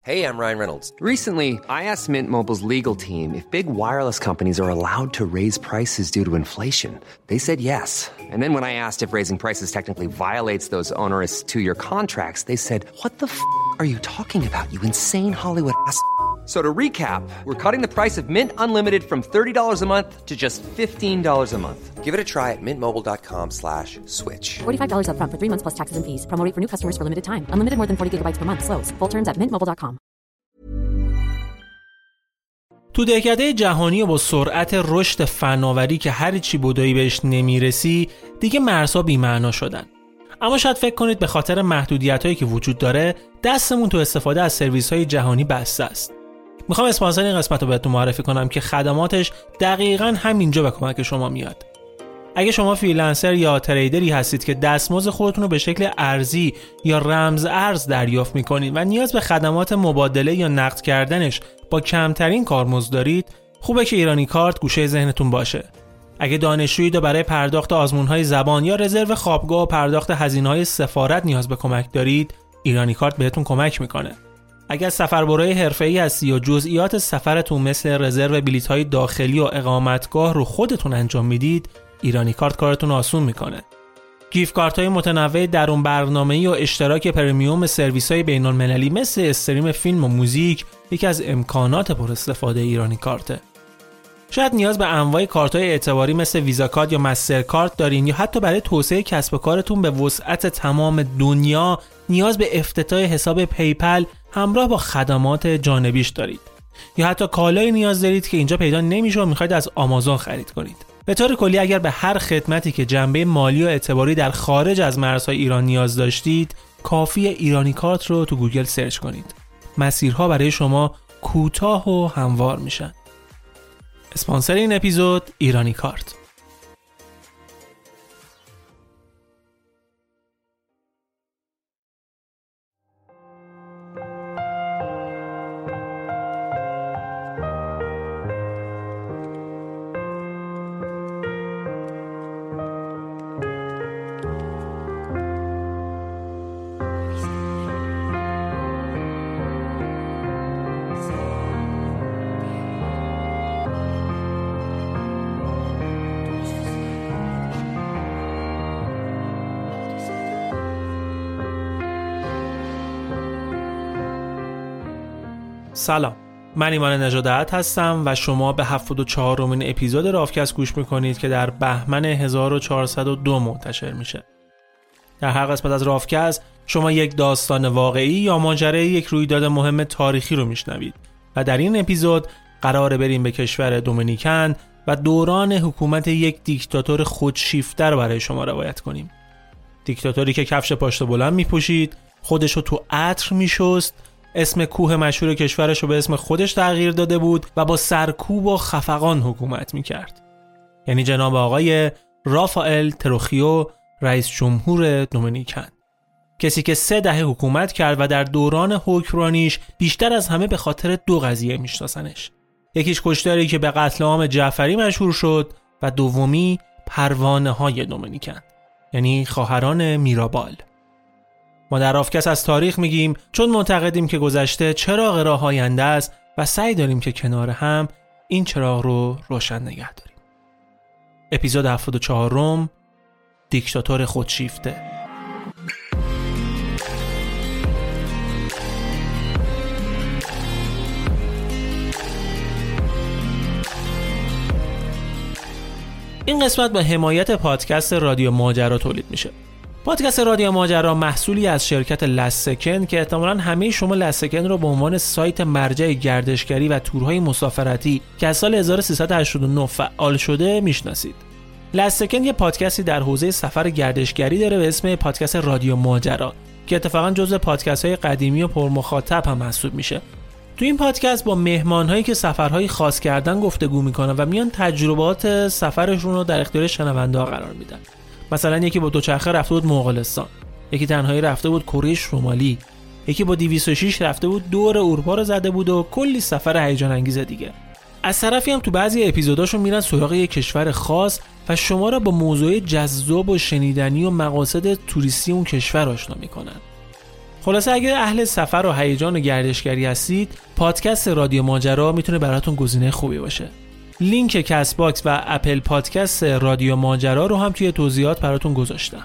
Hey, I'm Ryan Reynolds. Recently, I asked Mint Mobile's legal team if big wireless companies are allowed to raise prices due to inflation. They said yes. And then when I asked if raising prices technically violates those onerous two-year contracts, they said, "What the are you talking about, you insane Hollywood ass?" So to recap, we're cutting the price of Mint Unlimited from $30 a month to just $15 a month. Give it a try at mintmobile.com/switch. $45 up front for 3 months plus taxes and fees. Promo rate for new customers for limited time. Unlimited more than 40 gigabytes per month. Slows full terms at mintmobile.com. تو دهکده جهانی و با سرعت رشد فناوری که هر چی بدویی بهش نمیرسی، دیگه مرزها بی‌معنا شدن. اما شاید فکر کنید به خاطر محدودیتایی که وجود داره، دستمون تو استفاده از سرویس‌های جهانی بسته است. میخوام اسپانسر این قسمت رو بهتون معرفی کنم که خدماتش دقیقاً همینجا به کمک شما میاد. اگه شما فریلنسر یا تریدری هستید که دستمزد خودتون رو به شکل ارزی یا رمز ارز دریافت میکنید و نیاز به خدمات مبادله یا نقد کردنش با کمترین کارمزد دارید، خوبه که ایرانی کارت گوشه ذهنتون باشه. اگه دانشجویید و برای پرداخت آزمون‌های زبان یا رزرو خوابگاه و پرداخت هزینه‌های سفارت نیاز به کمک دارید، ایرانی کارت بهتون کمک میکنه. اگر سفربرای حرفه‌ای هستی یا جزئیات سفرتون مثل رزرو بلیط‌های داخلی و اقامتگاه رو خودتون انجام میدید، ایرانی کارت کارتون آسون میکنه. گیفت کارت‌های متنوع درون برنامه‌ای و اشتراک پرمیوم سرویس‌های بین‌المللی مثل استریم فیلم و موزیک یکی از امکانات پر استفاده ایرانی کارته. شاید نیاز به انواع کارت‌های اعتباری مثل ویزا کارت یا مستر کارت دارین یا حتی برای توسعه کسب و کارتون به وسعت تمام دنیا نیاز به افتتاح حساب پیپل همراه با خدمات جانبیش دارید. یا حتی کالایی نیاز دارید که اینجا پیدا نمیشه و میخواید از آمازون خرید کنید. به طور کلی اگر به هر خدمتی که جنبه مالی و اعتباری در خارج از مرزهای ایران نیاز داشتید، کافی ایرانی کارت رو تو گوگل سرچ کنید. مسیرها برای شما کوتاه و هموار میشن. اسپانسر این اپیزود ایرانی کارت. سلام، من ایمان نژادت هستم و شما به 74مین اپیزود رافکست گوش میکنید که در بهمن 1402 منتشر میشه. در هر قسمت از رافکست شما یک داستان واقعی یا ماجرای یک رویداد مهم تاریخی رو میشنوید و در این اپیزود قراره بریم به کشور دومینیکن و دوران حکومت یک دیکتاتور خودشیفته رو برای شما روایت کنیم. دیکتاتوری که کفش پاشنه بلند میپوشید، خودش رو تو عطر میشست، اسم کوه مشهور کشورش رو به اسم خودش تغییر داده بود و با سرکوب و خفقان حکومت میکرد. یعنی جناب آقای رافائل تروخیو، رئیس جمهور دومینیکن. کسی که 3 دهه حکومت کرد و در دوران حکمرانیش بیشتر از همه به خاطر 2 قضیه میشناسنش. یکیش کشتاری که به قتل عام جعفری مشهور شد و دومی پروانه های دومینیکن، یعنی خواهران میرابال. ما در رافکست از تاریخ میگیم چون معتقدیم که گذشته چراغ راه آینده است و سعی داریم که کنار هم این چراغ رو روشن نگه داریم. اپیزود 74 دیکتاتور خودشیفته. این قسمت با حمایت پادکست رادیو ماجرا تولید میشه. پادکست رادیو ماجرا محصولی از شرکت لستسکن که احتمالاً همه شما لستسکن رو به عنوان سایت مرجع گردشگری و تورهای مسافرتی که از سال 1389 فعال شده میشناسید. لستسکن یه پادکستی در حوزه سفر گردشگری داره به اسم پادکست رادیو ماجرا که اتفاقاً جزو پادکست‌های قدیمی و پرمخاطب هم محسوب میشه. تو این پادکست با مهمان‌هایی که سفرهای خاص کردن گفتگو میکنن و میان تجربات سفرشون رو در اختیار شنونده‌ها قرار میدن. مثلا یکی با دوچرخه رفته بود مغولستان، یکی تنهایی رفته بود کره شمالی، یکی با 206 رفته بود دور اروپا رو زده بود و کلی سفر هیجان انگیز دیگه. از طرفی هم تو بعضی اپیزوداشون میرن سراغ یک کشور خاص و شما را با موضوع جذاب و شنیدنی و مقاصد توریستی اون کشور آشنا میکنن. خلاصه اگه اهل سفر و هیجان و گردشگری هستید، پادکست رادیو ماجرا میتونه براتون گزینه خوبی باشه. لینک کست باکس و اپل پادکست رادیو ماجرا رو هم توی توضیحات براتون گذاشتم.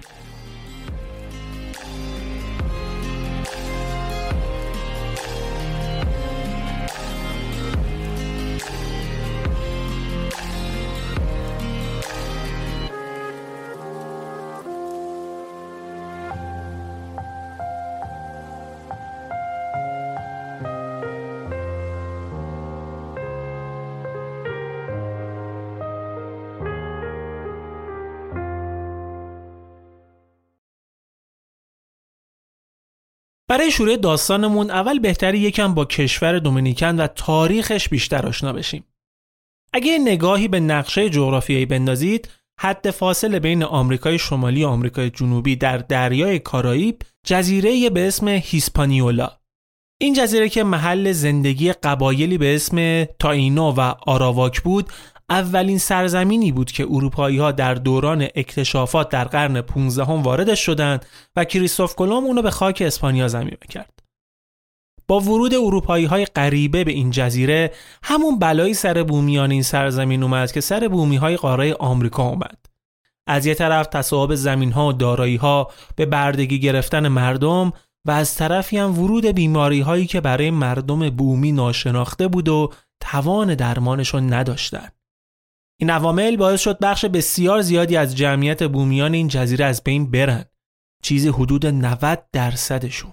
برای شروع داستانمون اول بهتره یکم با کشور دومینیکن و تاریخش بیشتر آشنا بشیم. اگه نگاهی به نقشه جغرافیایی بندازید، حد فاصله بین آمریکای شمالی و آمریکای جنوبی در دریای کارائیب جزیره‌ای به اسم هیسپانیولا. این جزیره که محل زندگی قبایلی به اسم تائینو و آراواک بود، اولین سرزمینی بود که اروپایی‌ها در دوران اکتشافات در قرن 15 واردش شدند و کریستوف کلمب اونو به خاک اسپانیا ضمیمه کرد. با ورود اروپایی‌های غریبه به این جزیره، همون بلایی سر بومیان این سرزمین اومد که سر بومی‌های قاره آمریکا اومد. از یه طرف تصاحب زمین‌ها و دارایی‌ها به بردگی گرفتن مردم و از طرفی هم ورود بیماری‌هایی که برای مردم بومی ناشناخته بود و توان درمانشون نداشتن. این عوامل باعث شد بخش بسیار زیادی از جمعیت بومیان این جزیره از بین برن، چیزی حدود 90%شون.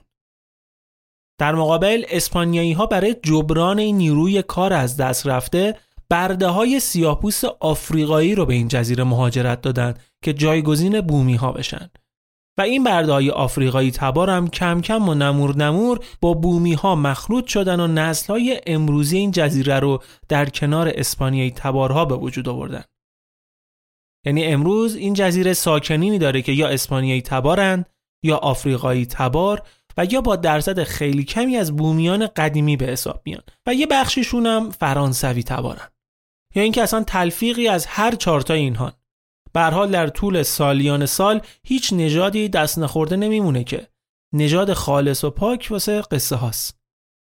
در مقابل اسپانیایی‌ها برای جبران این نیروی کار از دست رفته، برده‌های سیاه‌پوست آفریقایی رو به این جزیره مهاجرت دادن که جایگزین بومی‌ها بشن. و این برده‌های آفریقایی تبار هم کم کم و نمور با بومی‌ها مخلوط شدن و نسل‌های امروزی این جزیره رو در کنار اسپانیایی تبارها به وجود آوردن. یعنی امروز این جزیره ساکنینی داره که یا اسپانیایی تبارن یا آفریقایی تبار و یا با درصد خیلی کمی از بومیان قدیمی به حساب میان و یه بخشیشون هم فرانسوی تبارن. یا اینکه اصلا تلفیقی از هر چهارتای اینها. به هر حال در طول سالیان سال هیچ نژادی دست نخورده نمیمونه که نژاد خالص و پاک واسه قصه هاست.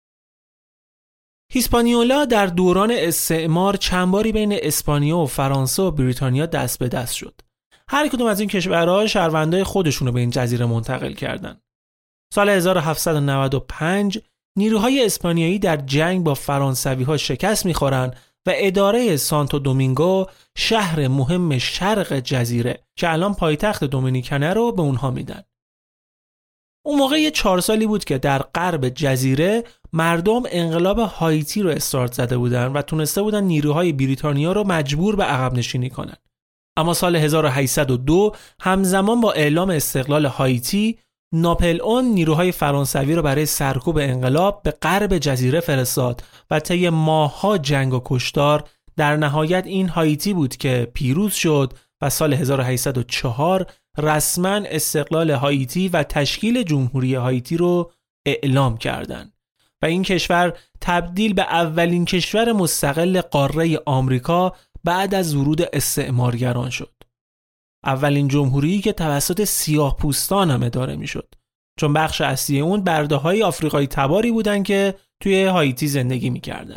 هیسپانیولا در دوران استعمار چند باری بین اسپانیا و فرانسه و بریتانیا دست به دست شد. هر کدوم از این کشورها شهروندای خودشونو به این جزیره منتقل کردن. سال 1795 نیروهای اسپانیایی در جنگ با فرانسوی‌ها شکست می‌خورن و اداره سانتو دومینگو، شهر مهم شرق جزیره که الان پایتخت دومینیکنه رو به اونها میدن. اون موقع یه 4 سالی بود که در غرب جزیره مردم انقلاب هایتی رو استارت زده بودن و تونسته بودن نیروهای بریتانیا رو مجبور به عقب نشینی کنن. اما سال 1802 همزمان با اعلام استقلال هایتی، ناپلئون نیروهای فرانسوی رو برای سرکوب انقلاب به غرب جزیره فرستاد و طی ماه‌ها جنگ و کشتار در نهایت این هایتی بود که پیروز شد و سال 1804 رسما استقلال هایتی و تشکیل جمهوری هایتی رو اعلام کردند و این کشور تبدیل به اولین کشور مستقل قاره آمریکا بعد از ورود استعمارگران شد. اولین جمهوریی که توسط سیاه‌پوستان هم اداره میشد، چون بخش اصلی اون برده‌های آفریقایی تباری بودن که توی هایتی زندگی میکردن.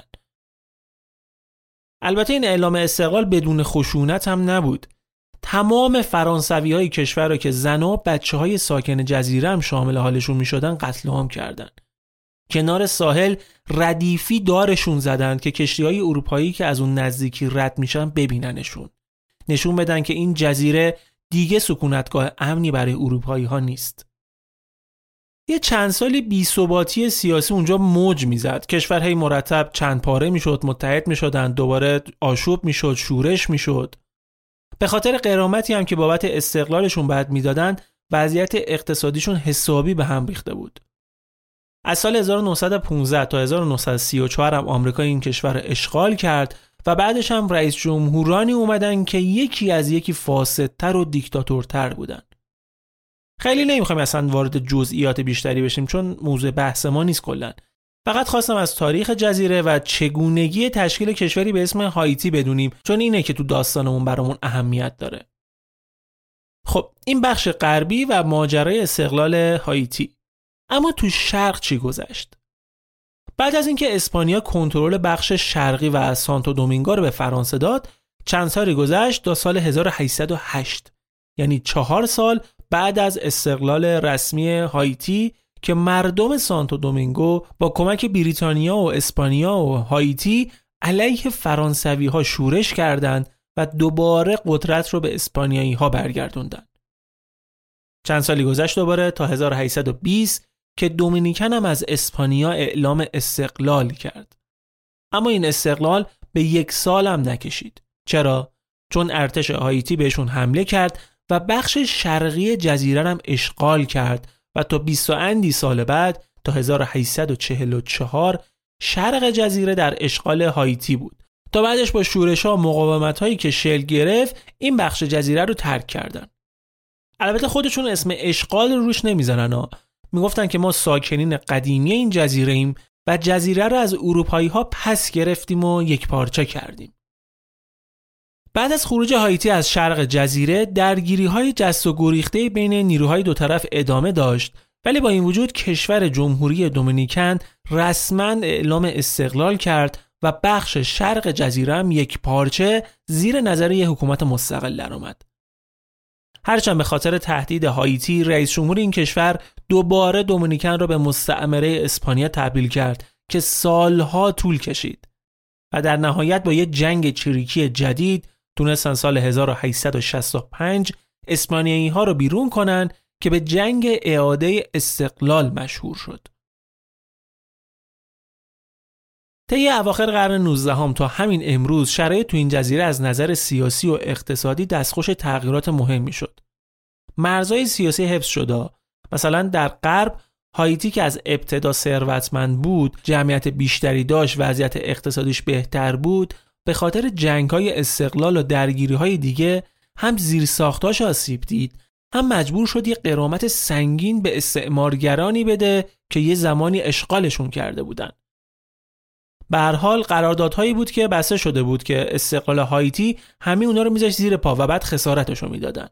البته این اعلام استقلال بدون خشونت هم نبود. تمام فرانسوی‌های کشور رو که زن و بچه‌های ساکن جزیره هم شامل حالشون میشدن قتل عام کردن. کنار ساحل ردیفی دارشون زدن که کشتی‌های اروپایی که از اون نزدیکی رد میشن ببیننشون. نشون بدن که این جزیره دیگه سکونتگاه امنی برای اروپایی‌ها نیست. یه چند سالی بی‌ثباتی سیاسی اونجا موج میزد. کشورهای مرتب چند پاره میشد، متحد میشدن، دوباره آشوب میشد، شورش میشد. به خاطر غرامتی هم که بابت استقلالشون بعد میدادن، وضعیت اقتصادیشون حسابی به هم ریخته بود. از سال 1915 تا 1934 هم آمریکا این کشور اشغال کرد و بعدش هم رئیس جمهورانی اومدن که یکی از یکی فاسدتر و دیکتاتورتر بودن. خیلی نمیخوایم اصلا وارد جزئیات بیشتری بشیم چون موضوع بحث ما نیست کلاً. فقط خواستم از تاریخ جزیره و چگونگی تشکیل کشوری به اسم هایتی بدونیم چون اینه که تو داستانمون برامون اهمیت داره. خب این بخش غربی و ماجرای استقلال هایتی. اما تو شرق چی گذشت؟ بعد از اینکه اسپانیا کنترل بخش شرقی و سانتو دومینگو رو به فرانسه داد، چند سالی گذشت تا سال 1808، یعنی 4 سال بعد از استقلال رسمی هایتی که مردم سانتو دومینگو با کمک بریتانیا و اسپانیا و هایتی علیه فرانسوی ها شورش کردند و دوباره قدرت رو به اسپانیایی ها برگردوندن. چند سالی گذشت دوباره تا 1820 که دومینیکن هم از اسپانیا اعلام استقلال کرد. اما این استقلال به 1 سال هم نکشید. چرا؟ چون ارتش هایتی بهشون حمله کرد و بخش شرقی جزیره هم اشغال کرد و تا 20 اندی سال بعد تا 1844 شرق جزیره در اشغال هایتی بود. تا بعدش با شورش‌ها و مقاومت‌هایی که شکل گرفت این بخش جزیره رو ترک کردن. البته خودشون اسم اشغال رو روش نمیزنن ها. میگفتن که ما ساکنین قدیمی این جزیره ایم و جزیره رو از اروپایی‌ها پس گرفتیم و یک پارچه کردیم. بعد از خروج هایتی از شرق جزیره درگیری‌های جست و گریخته بین نیروهای دو طرف ادامه داشت، ولی با این وجود کشور جمهوری دومینیکن رسما اعلام استقلال کرد و بخش شرق جزیره هم یک پارچه زیر نظریه حکومت مستقل درآمد. هرچند به خاطر تهدید هایتی رئیس جمهور این کشور دوباره دومینیکن را به مستعمره اسپانیا تبدیل کرد که سالها طول کشید و در نهایت با یک جنگ چریکی جدید تونستن سال 1865 اسپانیایی ها رو بیرون کنن که به جنگ اعاده استقلال مشهور شد. طی اواخر قرن 19 تا همین امروز شرایط تو این جزیره از نظر سیاسی و اقتصادی دستخوش تغییرات مهمی شد. مرزهای سیاسی حفظ شده. مثلا در غرب هایتی که از ابتدا ثروتمند بود، جمعیت بیشتری داشت، وضعیت اقتصادیش بهتر بود، به خاطر جنگ‌های استقلال و درگیری‌های دیگه هم زیرساختاش آسیب دید، هم مجبور شد یه غرامت سنگین به استعمارگرانی بده که یه زمانی اشغالشون کرده بودن. به هر حال قراردادهایی بود که بسته شده بود که استقلال هایتی همه اونا رو میذاشت زیر پا و بعد خسارتش رو میدادن.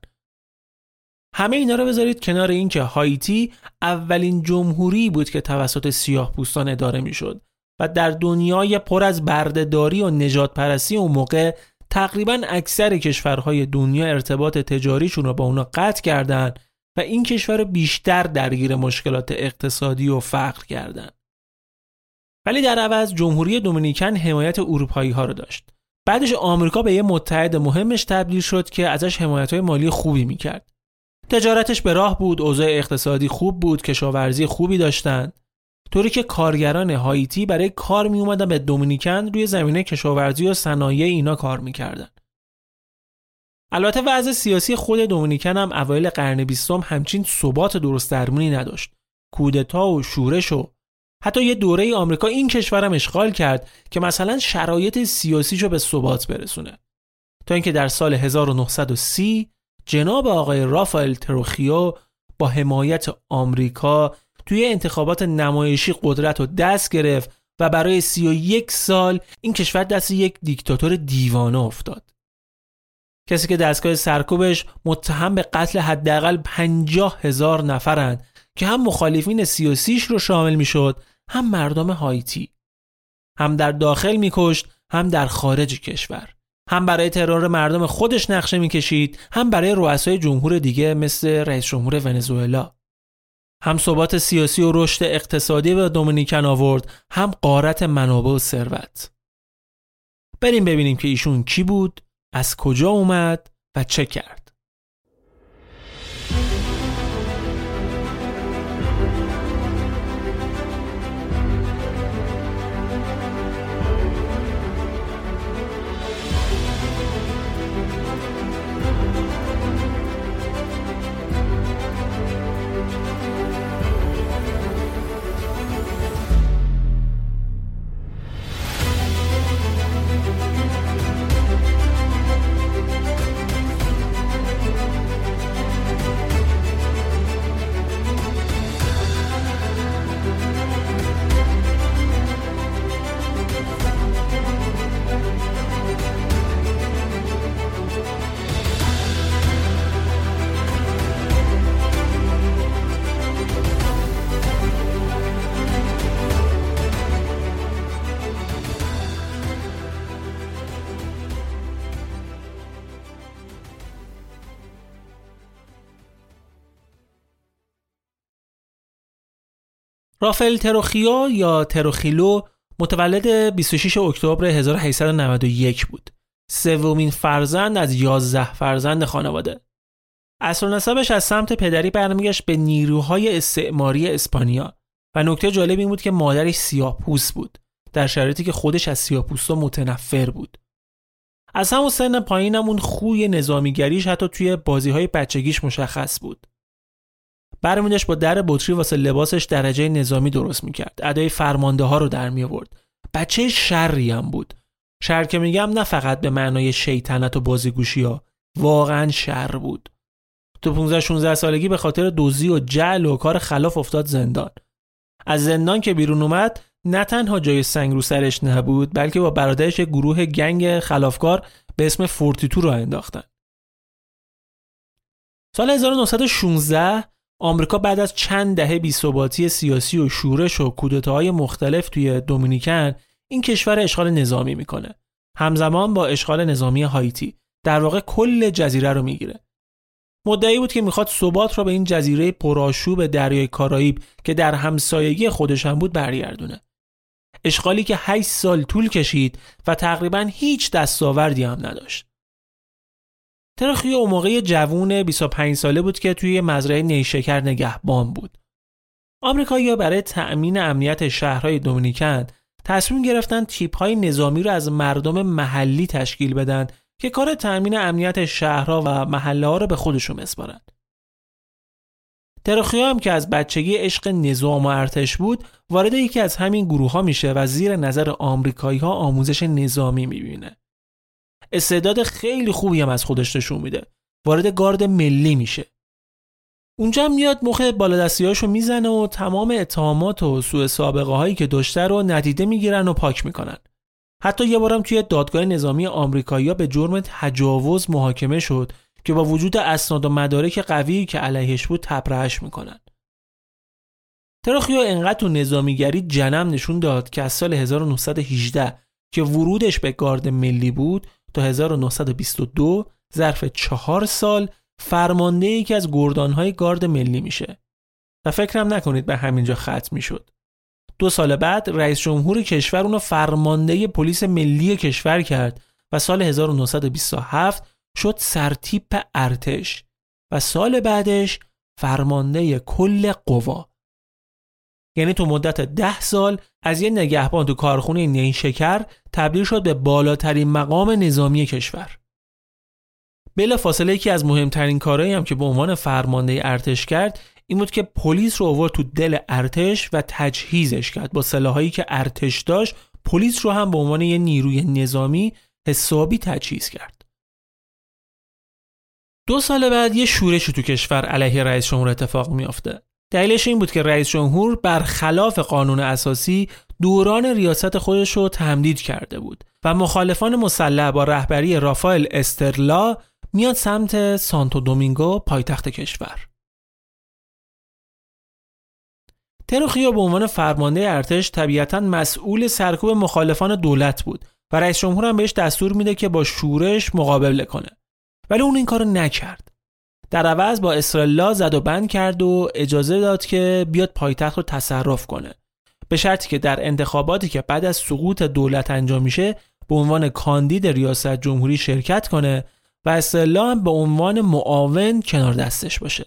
همه اینا رو بذارید کنار این که هایتی اولین جمهوری بود که توسط سیاه‌پوستان اداره میشد و در دنیای پر از بردهداری و نژاد پرستی اون موقع تقریباً اکثر کشورهای دنیا ارتباط تجاریشون رو با اونا قطع کردن و این کشور رو بیشتر درگیر مشکلات اقتصادی و فقر کردن. ولی در عوض جمهوری دومینیکن حمایت اروپایی ها رو داشت. بعدش آمریکا به یه متحد مهمش تبدیل شد که ازش حمایت‌های مالی خوبی میکرد. تجارتش به راه بود، اوضاع اقتصادی خوب بود، کشاورزی خوبی داشتن، طوری که کارگران هایتی برای کار می اومدن به دومینیکن روی زمینه کشاورزی و صنایع اینا کار میکردن. البته وضع سیاسی خود دومینیکن هم اوایل قرن 20 همچین ثبات درست درمونی نداشت. کودتا و شورش و حتی یه دوره آمریکا این کشورم اشغال کرد که مثلا شرایط سیاسیشو به ثبات برسونه، تا اینکه در سال 1930 جناب آقای رافائل تروخیو با حمایت آمریکا توی انتخابات نمایشی قدرت رو دست گرفت و برای 31 سال این کشور دست یک دیکتاتور دیوانه افتاد. کسی که دستگاه سرکوبش متهم به قتل حداقل 50,000 نفرند که هم مخالفین سیاسیش رو شامل میشد، هم مردم هایتی. هم در داخل میکشت، هم در خارج کشور. هم برای ترور مردم خودش نقشه میکشید، هم برای رؤسای جمهور دیگه مثل رئیس جمهور ونزوئلا. هم ثبات سیاسی و رشد اقتصادی به دومینیکن آورد، هم غارت منابع و ثروت. بریم ببینیم که ایشون کی بود، از کجا اومد و چه کرد. رافائل تروخیو یا تروخیلو متولد 26 اکتبر 1891 بود. سومین فرزند از 11 فرزند خانواده. اصل و نسبش از سمت پدری برمیگشت به نیروهای استعماری اسپانیا و نکته جالب این بود که مادرش سیاه‌پوست بود، در شرایطی که خودش از سیاه‌پوستا متنفر بود. از همون سن پایینم اون خوی نظامیگریش حتی توی بازی‌های بچگیش مشخص بود. برمی‌داشت با در بطری واسه لباسش درجه نظامی درست می‌کرد. ادای فرمانده‌ها رو در می‌آورد. بچه شری هم بود. شر که میگم نه فقط به معنای شیطنت و بازیگوشی‌ها، واقعاً شر بود. تو 15-16 سالگی به خاطر دزدی و جعل و کار خلاف افتاد زندان. از زندان که بیرون اومد نه تنها جای سنگ رو سرش نبود، بلکه با برادرش گروه گنگ خلافکار به اسم فورتیتو را انداختن. سال 1916 آمریکا بعد از چند دهه بی‌ثباتی سیاسی و شورش و کودتاهای مختلف توی دومینیکن این کشور اشغال نظامی میکنه. همزمان با اشغال نظامی هایتی در واقع کل جزیره رو میگیره. مدعی بود که میخواد ثبات رو به این جزیره پرآشوب دریای کارائیب که در همسایگی خودش هم بود برگردونه. اشغالی که 8 سال طول کشید و تقریباً هیچ دستاوردی هم نداشت. تروخیو اون موقع جوون 25 ساله بود که توی مزرعه نیشکر نگهبان بود. آمریکایی‌ها برای تأمین امنیت شهرهای دومینیکن تصمیم گرفتن تیپ‌های نظامی رو از مردم محلی تشکیل بدن که کار تأمین امنیت شهرها و محله‌ها رو به خودشون بسپارن. تروخیو هم که از بچگی عشق نظام و ارتش بود، وارد یکی از همین گروه‌ها میشه و زیر نظر آمریکایی‌ها آموزش نظامی می‌بینه. استعداد خیلی خوبی هم از خودش نشون میده. وارد گارد ملی میشه. اونجا میاد مخ بالادستیاشو میزنه و تمام اتهامات و سوء سابقه هایی که داشته رو ندیده میگیرن و پاک میکنن. حتی یه بارم توی دادگاه نظامی آمریکایی‌ها به جرم تجاوز محاکمه شد که با وجود اسناد و مدارک قوی که علیهش بود تبرئه‌اش میکنن. تروخیو انقدر تو نظامیگری جنم نشون داد که از سال 1918 که ورودش به گارد ملی بود تا 1922 ظرف 4 سال فرمانده یکی از گردانهای گارد ملی میشه و فکرم نکنید به همینجا ختم میشد. 2 سال بعد رئیس جمهور کشور اونو فرمانده پلیس ملی کشور کرد و سال 1927 شد سرتیپ ارتش و سال بعدش فرمانده کل قوا. یعنی تو مدت 10 سال از یه نگهبان تو کارخونه نیشکر تبدیل شد به بالاترین مقام نظامی کشور. بلا فاصله یکی از مهمترین کارهایی هم که به عنوان فرمانده ارتش کرد این بود که پلیس رو آورد تو دل ارتش و تجهیزش کرد. با سلاحایی که ارتش داشت پلیس رو هم به عنوان یه نیروی نظامی حسابی تجهیز کرد. 2 سال بعد یه شورشی تو کشور علیه رئیس جمهور اتفاق میافته. دلیلش این بود که رئیس جمهور برخلاف قانون اساسی دوران ریاست خودش رو تمدید کرده بود و مخالفان مسلح با رهبری رافائل استرلا میاد سمت سانتو دومینگو پایتخت کشور. تروخیو به عنوان فرمانده ارتش طبیعتاً مسئول سرکوب مخالفان دولت بود و رئیس جمهور هم بهش دستور میده که با شورش مقابله کنه. ولی اون این کارو نکرد. در عوض با استرلا زد و بند کرد و اجازه داد که بیاد پایتخت رو تصرف کنه. به شرطی که در انتخاباتی که بعد از سقوط دولت انجام میشه به عنوان کاندید ریاست جمهوری شرکت کنه و استرلا هم به عنوان معاون کنار دستش باشه.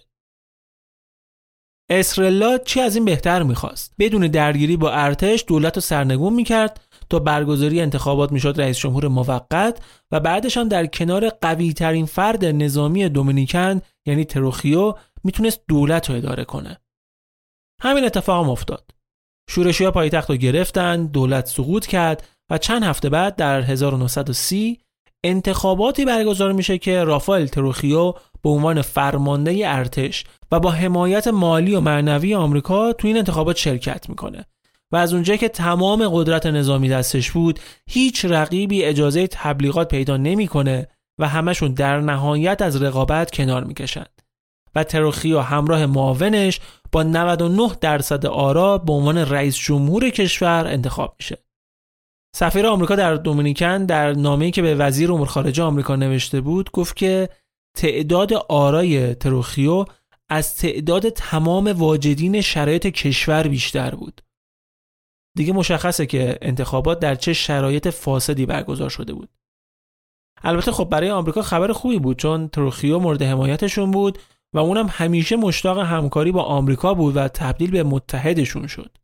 استرلا چی از این بهتر میخواست؟ بدون درگیری با ارتش دولت رو سرنگون میکرد تا برگزاری انتخابات میشد رئیس جمهور موقت و بعدش هم در کنار قوی ترین فرد نظامی دومینیکن یعنی تروخیو میتونست دولت رو اداره کنه. همین اتفاق هم افتاد. شورشی‌ها پایتخت رو گرفتن، دولت سقوط کرد و چند هفته بعد در 1930 انتخاباتی برگزار میشه که رافائل تروخیو به عنوان فرمانده ارتش و با حمایت مالی و معنوی آمریکا تو این انتخابات شرکت میکنه و از اونجایی که تمام قدرت نظامی دستش بود هیچ رقیبی اجازه تبلیغات پیدا نمیکنه و همشون در نهایت از رقابت کنار میکشن و تروخیو همراه معاونش با 99% آرا به عنوان رئیس جمهور کشور انتخاب میشه. سفیر آمریکا در دومینیکن در نامه‌ای که به وزیر امور خارجه آمریکا نوشته بود گفت که تعداد آرای تروخیو از تعداد تمام واجدین شرایط کشور بیشتر بود. دیگه مشخصه که انتخابات در چه شرایط فاسدی برگزار شده بود. البته خب برای آمریکا خبر خوبی بود، چون تروخیو مورد حمایتشون بود و اونم همیشه مشتاق همکاری با آمریکا بود و تبدیل به متحدشون شد.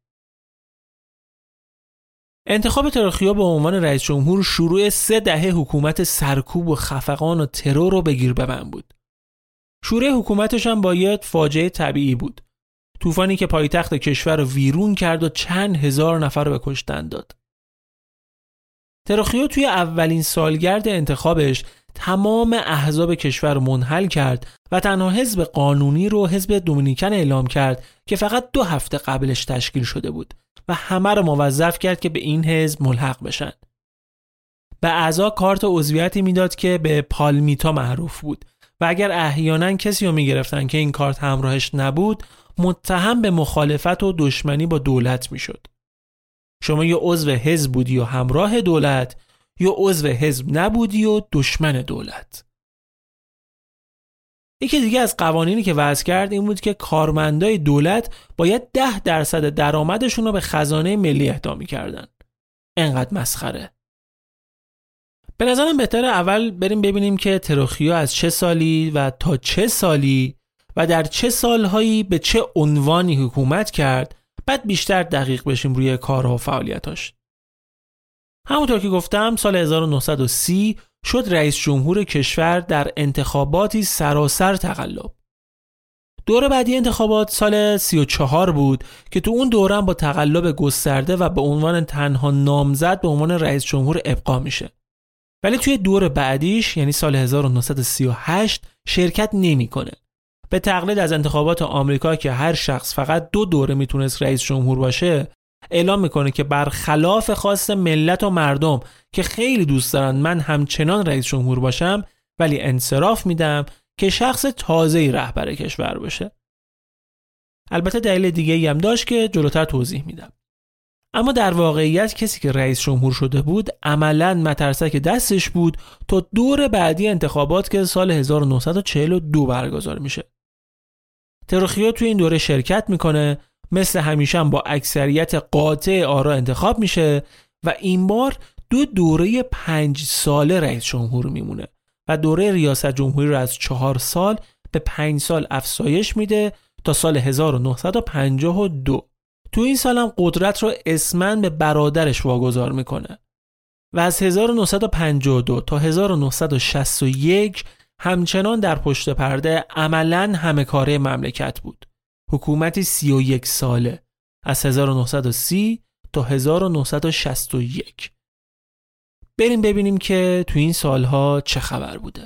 انتخاب تروخیو به عنوان رئیس جمهور شروع 3 دهه حکومت سرکوب و خفقان و ترور رو بگیر ببند بود. شروع حکومتش هم با یه فاجعه طبیعی بود. طوفانی که پایتخت کشور رو ویرون کرد و چند هزار نفر رو به کشتن داد. تروخیو توی اولین سالگرد انتخابش تمام احزاب کشور رو منحل کرد و تنها حزب قانونی رو حزب دومینیکن اعلام کرد که فقط 2 هفته قبلش تشکیل شده بود و همه رو موظف کرد که به این حزب ملحق بشن. به اعضا کارت عضویتی میداد که به پالمیتا معروف بود و اگر احیانا کسی رو میگرفتن که این کارت همراهش نبود، متهم به مخالفت و دشمنی با دولت میشد. شما یا عضو حزب بودی و همراه دولت، یا عضو حزب نبودی و دشمن دولت. یکی دیگه از قوانینی که وضع کرد این بود که کارمندای دولت باید 10% درآمدشون رو به خزانه ملی اهدا می‌کردن. اینقدر مسخره. به نظرم بهتره اول بریم ببینیم که تروخیو از چه سالی و تا چه سالی و در چه سالهایی به چه عنوانی حکومت کرد، بعد بیشتر دقیق بشیم روی کارها و فعالیتاش. همونطور که گفتم سال 1930 شد رئیس جمهور کشور در انتخاباتی سراسر تقلب. دور بعدی انتخابات سال 34 بود که تو اون دوره با تقلب گسترده و به عنوان تنها نامزد به عنوان رئیس جمهور ابقا میشه. ولی توی دور بعدیش یعنی سال 1938 شرکت نمیکنه. به تقلید از انتخابات آمریکا که هر شخص فقط 2 دوره میتونست رئیس جمهور باشه، اعلام میکنه که برخلاف خواست ملت و مردم که خیلی دوست دارن من همچنان رئیس جمهور باشم، ولی انصراف میدم که شخص تازه‌ای رهبر کشور بشه. البته دلیل دیگه‌ای هم داشت که جلوتر توضیح میدم. اما در واقعیت کسی که رئیس جمهور شده بود عملاً مترسک دستش بود تا دور بعدی انتخابات که سال 1942 برگزار میشه. تروخیو توی این دوره شرکت میکنه، مثل همیشه هم با اکثریت قاطع آرا انتخاب میشه و این بار 2 دوره 5 ساله رئیس جمهور میمونه و دوره ریاست جمهوری رو از 4 سال به 5 سال افزایش میده تا سال 1952. تو این سال هم قدرت رو اسماً به برادرش واگذار میکنه و از 1952 تا 1961 همچنان در پشت پرده عملاً همه کاره مملکت بود. حکومتی 31 ساله از 1930 تا 1961. بریم ببینیم که تو این سالها چه خبر بوده.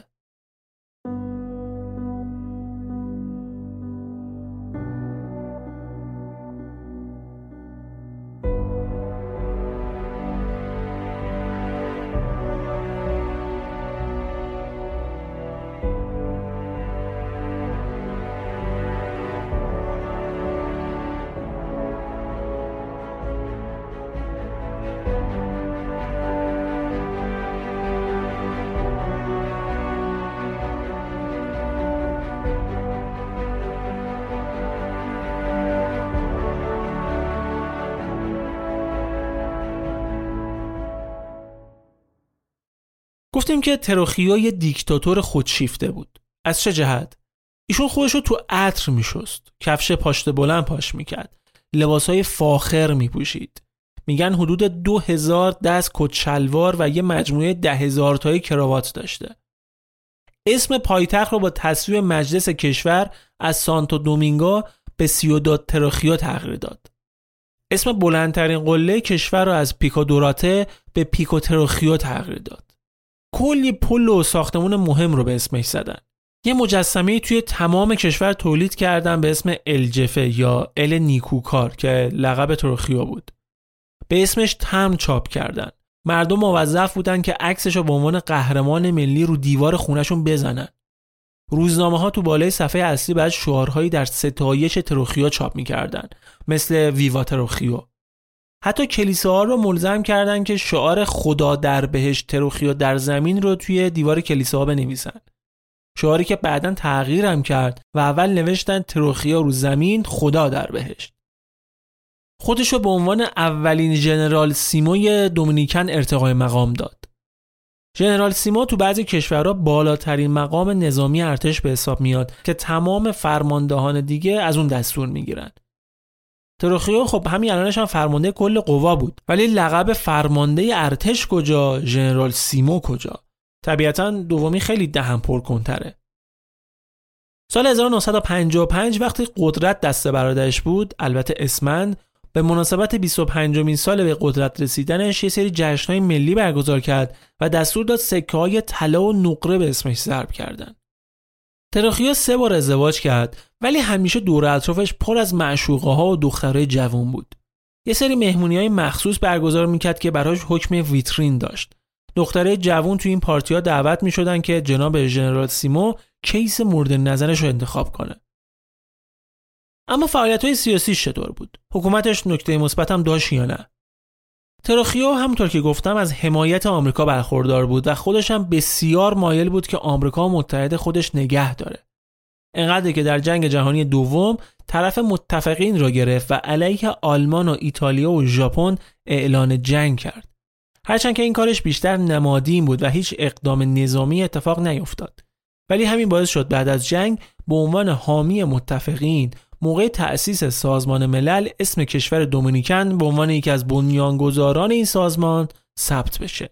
گفتیم که تروخیو یه دیکتاتور خودشیفته بود. از چه جهت؟ ایشون خودش رو تو عطر میشست، کفش پاشنه بلند پاش میکرد، لباسهای فاخر میپوشید. میگن حدود 2000 دست کت شلوار و یه مجموعه 10,000 تایی کراوات داشته. اسم پایتخت رو با تصویب مجلس کشور از سانتو دومینگو به سیوداد تروخیو تغییر داد. اسم بلندترین قله کشور رو از پیکو دوراته به پیکو تروخیو تغییر داد. کلی پل و ساختمون مهم رو به اسمش زدن. یه مجسمه توی تمام کشور تولید کردن به اسم الجفه یا ال نیکوکار که لقب تروخیو بود. به اسمش تمبر چاپ کردن. مردم موظف بودن که عکسش رو به عنوان قهرمان ملی رو دیوار خونه‌شون بزنن. روزنامه‌ها تو بالای صفحه اصلی بعد شعارهایی در ستایش تروخیو چاپ می‌کردن، مثل ویوا تروخیو. حتی کلیساها رو ملزم کردن که شعار خدا در بهشت تروخیو در زمین رو توی دیوار کلیساها بنویسن. شعاری که بعداً تغییر هم کرد و اول نوشتن تروخیا رو زمین، خدا در بهشت. خودشو به عنوان اولین ژنرال سیموی دومینیکن ارتقای مقام داد. ژنرال سیمو تو بعضی کشورها بالاترین مقام نظامی ارتش به حساب میاد که تمام فرماندهان دیگه از اون دستور میگیرن. تروخیو خب همین الانش هم فرمانده کل قوا بود، ولی لقب فرمانده ارتش کجا، ژنرال سیمو کجا؟ طبیعتاً دومی خیلی دهن پرکن‌تره. سال 1955 وقتی قدرت دست برادرش بود، البته اسمند، به مناسبت 25مین سال به قدرت رسیدنش یه سری جشن‌های ملی برگزار کرد و دستور داد سکه‌های طلا و نقره به اسمش ضرب کردن. تروخیو 3 بار ازدواج کرد، ولی همیشه دور اطرافش پر از معشوقه‌ها و دخترای جوان بود. یه سری مهمونی‌های مخصوص برگزار می‌کرد که براش حکم ویترین داشت. دخترای جوان تو این پارتی‌ها دعوت می‌شدن که جناب ژنرال سیمو کیس مورد نظرش رو انتخاب کنه. اما فعالیت‌های سیاسیش چطور بود؟ حکومتش نکته مثبت هم داشت یا نه؟ تروخیو همونطور که گفتم از حمایت آمریکا برخوردار بود و خودش هم بسیار مایل بود که آمریکا متحد خودش نگه داره. انقدر که در جنگ جهانی دوم طرف متفقین را گرفت و علیه آلمان و ایتالیا و ژاپن اعلان جنگ کرد. هرچند که این کارش بیشتر نمادین بود و هیچ اقدام نظامی اتفاق نیفتاد. ولی همین باعث شد بعد از جنگ به عنوان حامی متفقین موقع تأسیس سازمان ملل اسم کشور دومینیکن به عنوان یکی از بنیانگذاران این سازمان ثبت بشه.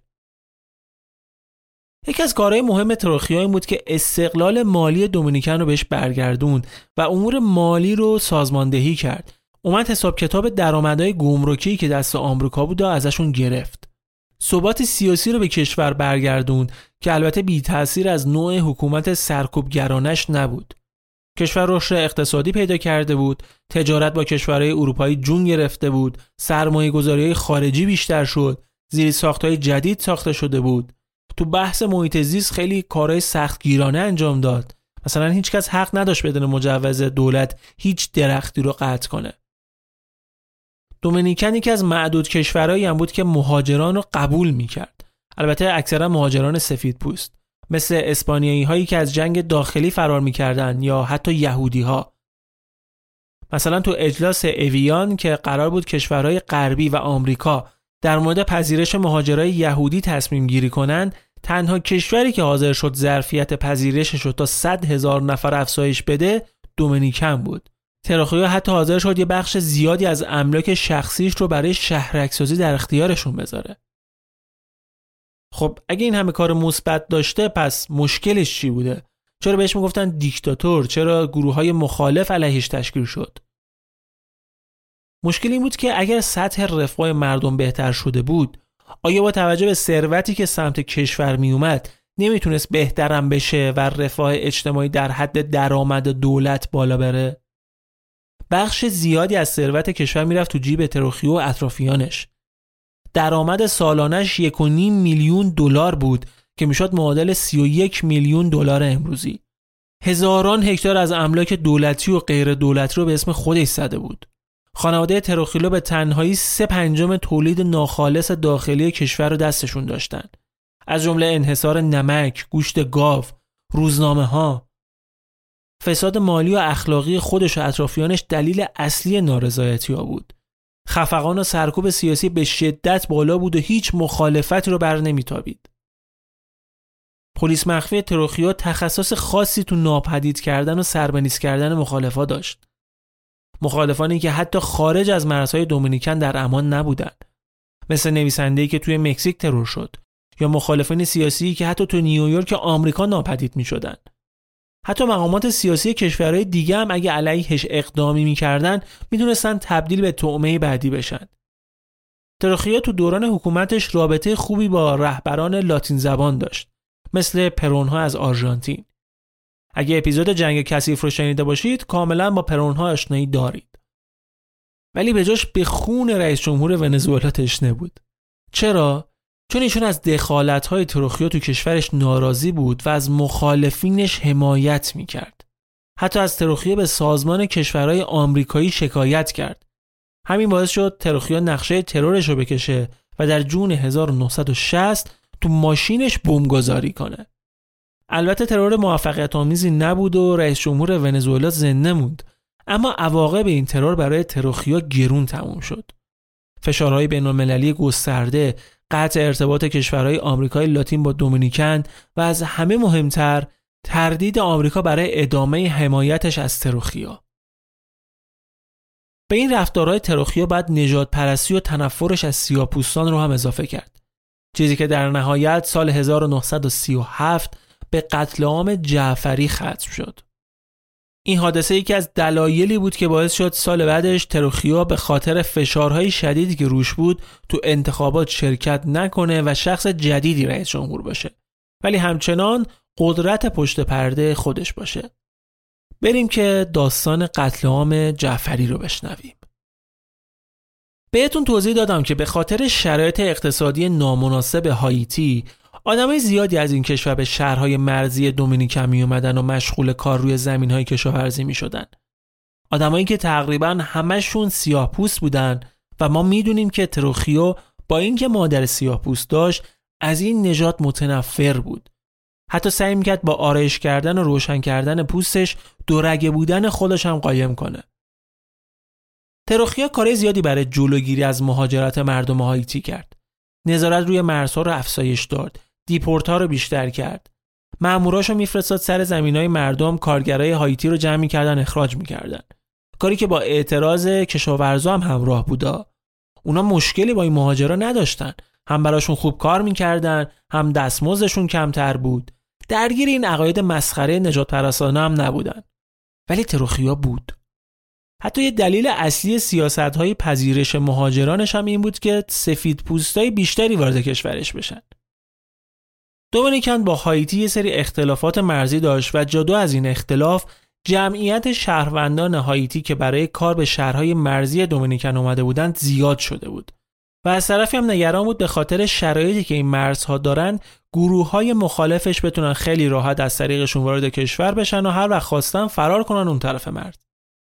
یکی از کارهای مهم تروخیو این بود که استقلال مالی دومینیکن رو بهش برگردوند و امور مالی رو سازماندهی کرد. اومد حساب کتاب درآمدهای گمرکی که دست آمریکا بود ازشون گرفت. ثبات سیاسی رو به کشور برگردوند که البته بی تأثیر از نوع حکومت سرکوبگرانش نبود. کشور رشد اقتصادی پیدا کرده بود، تجارت با کشورهای اروپایی جون گرفته بود، سرمایه‌گذاری‌های خارجی بیشتر شد، زیرساخت‌های جدید ساخته شده بود. تو بحث محیط زیست خیلی کارهای سختگیرانه انجام داد. مثلا هیچ کس حق نداشت بدون مجوز دولت هیچ درختی رو قطع کنه. دومینیکن یکی از معدود کشورهایی هم بود که مهاجران رو قبول می‌کرد. البته اکثرا مهاجران سفیدپوست، مثل اسپانیایی هایی که از جنگ داخلی فرار می‌کردن یا حتی یهودی ها. مثلا تو اجلاس اویان که قرار بود کشورهای غربی و آمریکا در مورد پذیرش مهاجرای یهودی تصمیم گیری کنند، تنها کشوری که حاضر شد ظرفیت پذیرشش رو تا 100,000 نفر افزایش بده دومینیکن بود. تروخیو حتی حاضر شد یه بخش زیادی از املاک شخصیش رو برای شهرک‌سازی در اختیارشون بذاره. خب اگه این همه کار مثبت داشته پس مشکلش چی بوده؟ چرا بهش میگفتن دیکتاتور؟ چرا گروه‌های مخالف علیهش تشکیل شد؟ مشکل این بود که اگر سطح رفاه مردم بهتر شده بود، آیا با توجه به ثروتی که سمت کشور می اومد نمیتونست بهترم بشه و رفاه اجتماعی در حد درآمد دولت بالا بره؟ بخش زیادی از ثروت کشور میرفت تو جیب تروخیو و اطرافیانش. درآمد سالانش 1.5 میلیون دلار بود که میشد معادل 31 میلیون دلار امروزی. هزاران هکتار از املاک دولتی و غیر دولتی رو به اسم خودش زده بود. خانواده تروخیو به تنهایی 3/5 تولید ناخالص داخلی کشور رو دستشون داشتن. از جمله انحصار نمک، گوشت گاو، روزنامه‌ها. فساد مالی و اخلاقی خودش و اطرافیانش دلیل اصلی نارضایتی‌ها بود. خفقان و سرکوب سیاسی به شدت بالا بود و هیچ مخالفتی رو بر نمیتابید. پلیس مخفی تروخیو تخصص خاصی تو ناپدید کردن و سربنیز کردن مخالفا داشت. مخالفانی که حتی خارج از مرزهای دومینیکن در امان نبودند، مثل نویسنده‌ای که توی مکزیک ترور شد، یا مخالفین سیاسی که حتی تو نیویورک آمریکا ناپدید می‌شدند. حتی مقامات سیاسی کشورهای دیگه هم اگه علیهش اقدامی می‌کردن می‌دونستن تبدیل به طعمه بعدی بشن. تروخیو تو دوران حکومتش رابطه خوبی با رهبران لاتین زبان داشت، مثل پرون‌ها از آرژانتین. اگه اپیزود جنگ کثیف رو شنیده باشید کاملا با پرون‌ها آشنایی دارید. ولی به جاش به خون رئیس جمهور ونزوئلا تشنه بود. چرا؟ چون ایشون از دخالت‌های تروخیو تو کشورش ناراضی بود و از مخالفینش حمایت می‌کرد. حتی از تروخیو به سازمان کشورهای آمریکایی شکایت کرد. همین باعث شد تروخیو نقشه ترورش رو بکشه و در جون 1960 تو ماشینش بمبگذاری کنه. البته ترور موفقیت آمیزی نبود و رئیس جمهور ونزوئلا زنده موند، اما عواقب این ترور برای تروخیا گرون تموم شد. فشارهای بین‌المللی گسترده، قطع ارتباط کشورهای آمریکای لاتین با دومینیکن و از همه مهمتر تردید آمریکا برای ادامه حمایتش از تروخیا. به این رفتارهای تروخیا بعد نژادپرستی و تنفرش از سیاه‌پوستان رو هم اضافه کرد. چیزی که در نهایت سال 1937 به قتل عام جعفری ختم شد. این حادثه یکی از دلایلی بود که باعث شد سال بعدش تروخیا به خاطر فشارهای شدیدی که روش بود تو انتخابات شرکت نکنه و شخص جدیدی رئیس جمهور باشه، ولی همچنان قدرت پشت پرده خودش باشه. بریم که داستان قتل عام جعفری رو بشنویم. بهتون توضیح دادم که به خاطر شرایط اقتصادی نامناسب هایتی آدمای زیادی از این کشور به شهرهای مرزی دومینیکن می اومدن و مشغول کار روی زمینهای کشاورزی می شدن. آدمایی که تقریباً همشون سیاه‌پوست بودن و ما میدونیم که تروخیو با اینکه مادر سیاه‌پوست داشت از این نژاد متنفر بود. حتی سعی می‌کرد با آرایش کردن و روشن کردن پوستش دورگه بودن خودش هم قایم کنه. تروخیا کار زیادی برای جلوگیری از مهاجرت مردم هایتی کرد. نظارت روی مرزها رو افزایش داد، دیپورت‌ها رو بیشتر کرد. ماموراشو میفرستاد سر زمینای مردم، کارگرای هایتی رو جمع می‌کردن، اخراج می‌کردن. کاری که با اعتراض کشاورزا هم همراه بودا. اونا مشکلی با این مهاجرا نداشتن. هم براشون خوب کار می‌کردن، هم دستمزدشون کمتر بود. درگیر این عقاید مسخره نژادپرستانه هم نبودن. ولی تروخیا بود. حتی یه دلیل اصلی سیاست‌های پذیرش مهاجرانش هم این بود که سفیدپوستای بیشتری وارد کشورش بشن. دومینیکن با هایتی یه سری اختلافات مرزی داشت و جدا از این اختلاف جمعیت شهروندان هایتی که برای کار به شهرهای مرزی دومینیکن اومده بودند زیاد شده بود و از طرفی هم نگران بود به خاطر شرایطی که این مرزها دارن گروه‌های مخالفش بتونن خیلی راحت از طریقشون وارد کشور بشن و هر وقت خواستن فرار کنن اون طرف مرز.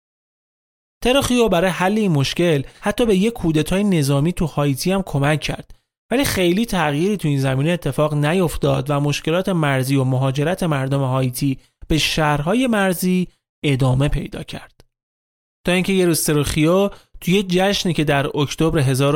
تروخیو برای حل این مشکل حتی به یک کودتای نظامی تو هایتی هم کمک کرد، ولی خیلی تغییری تو این زمینه اتفاق نیفتاد و مشکلات مرزی و مهاجرت مردم هایتی به شهرهای مرزی ادامه پیدا کرد. تا اینکه یه روز تروخیو توی جشنی که در اکتبر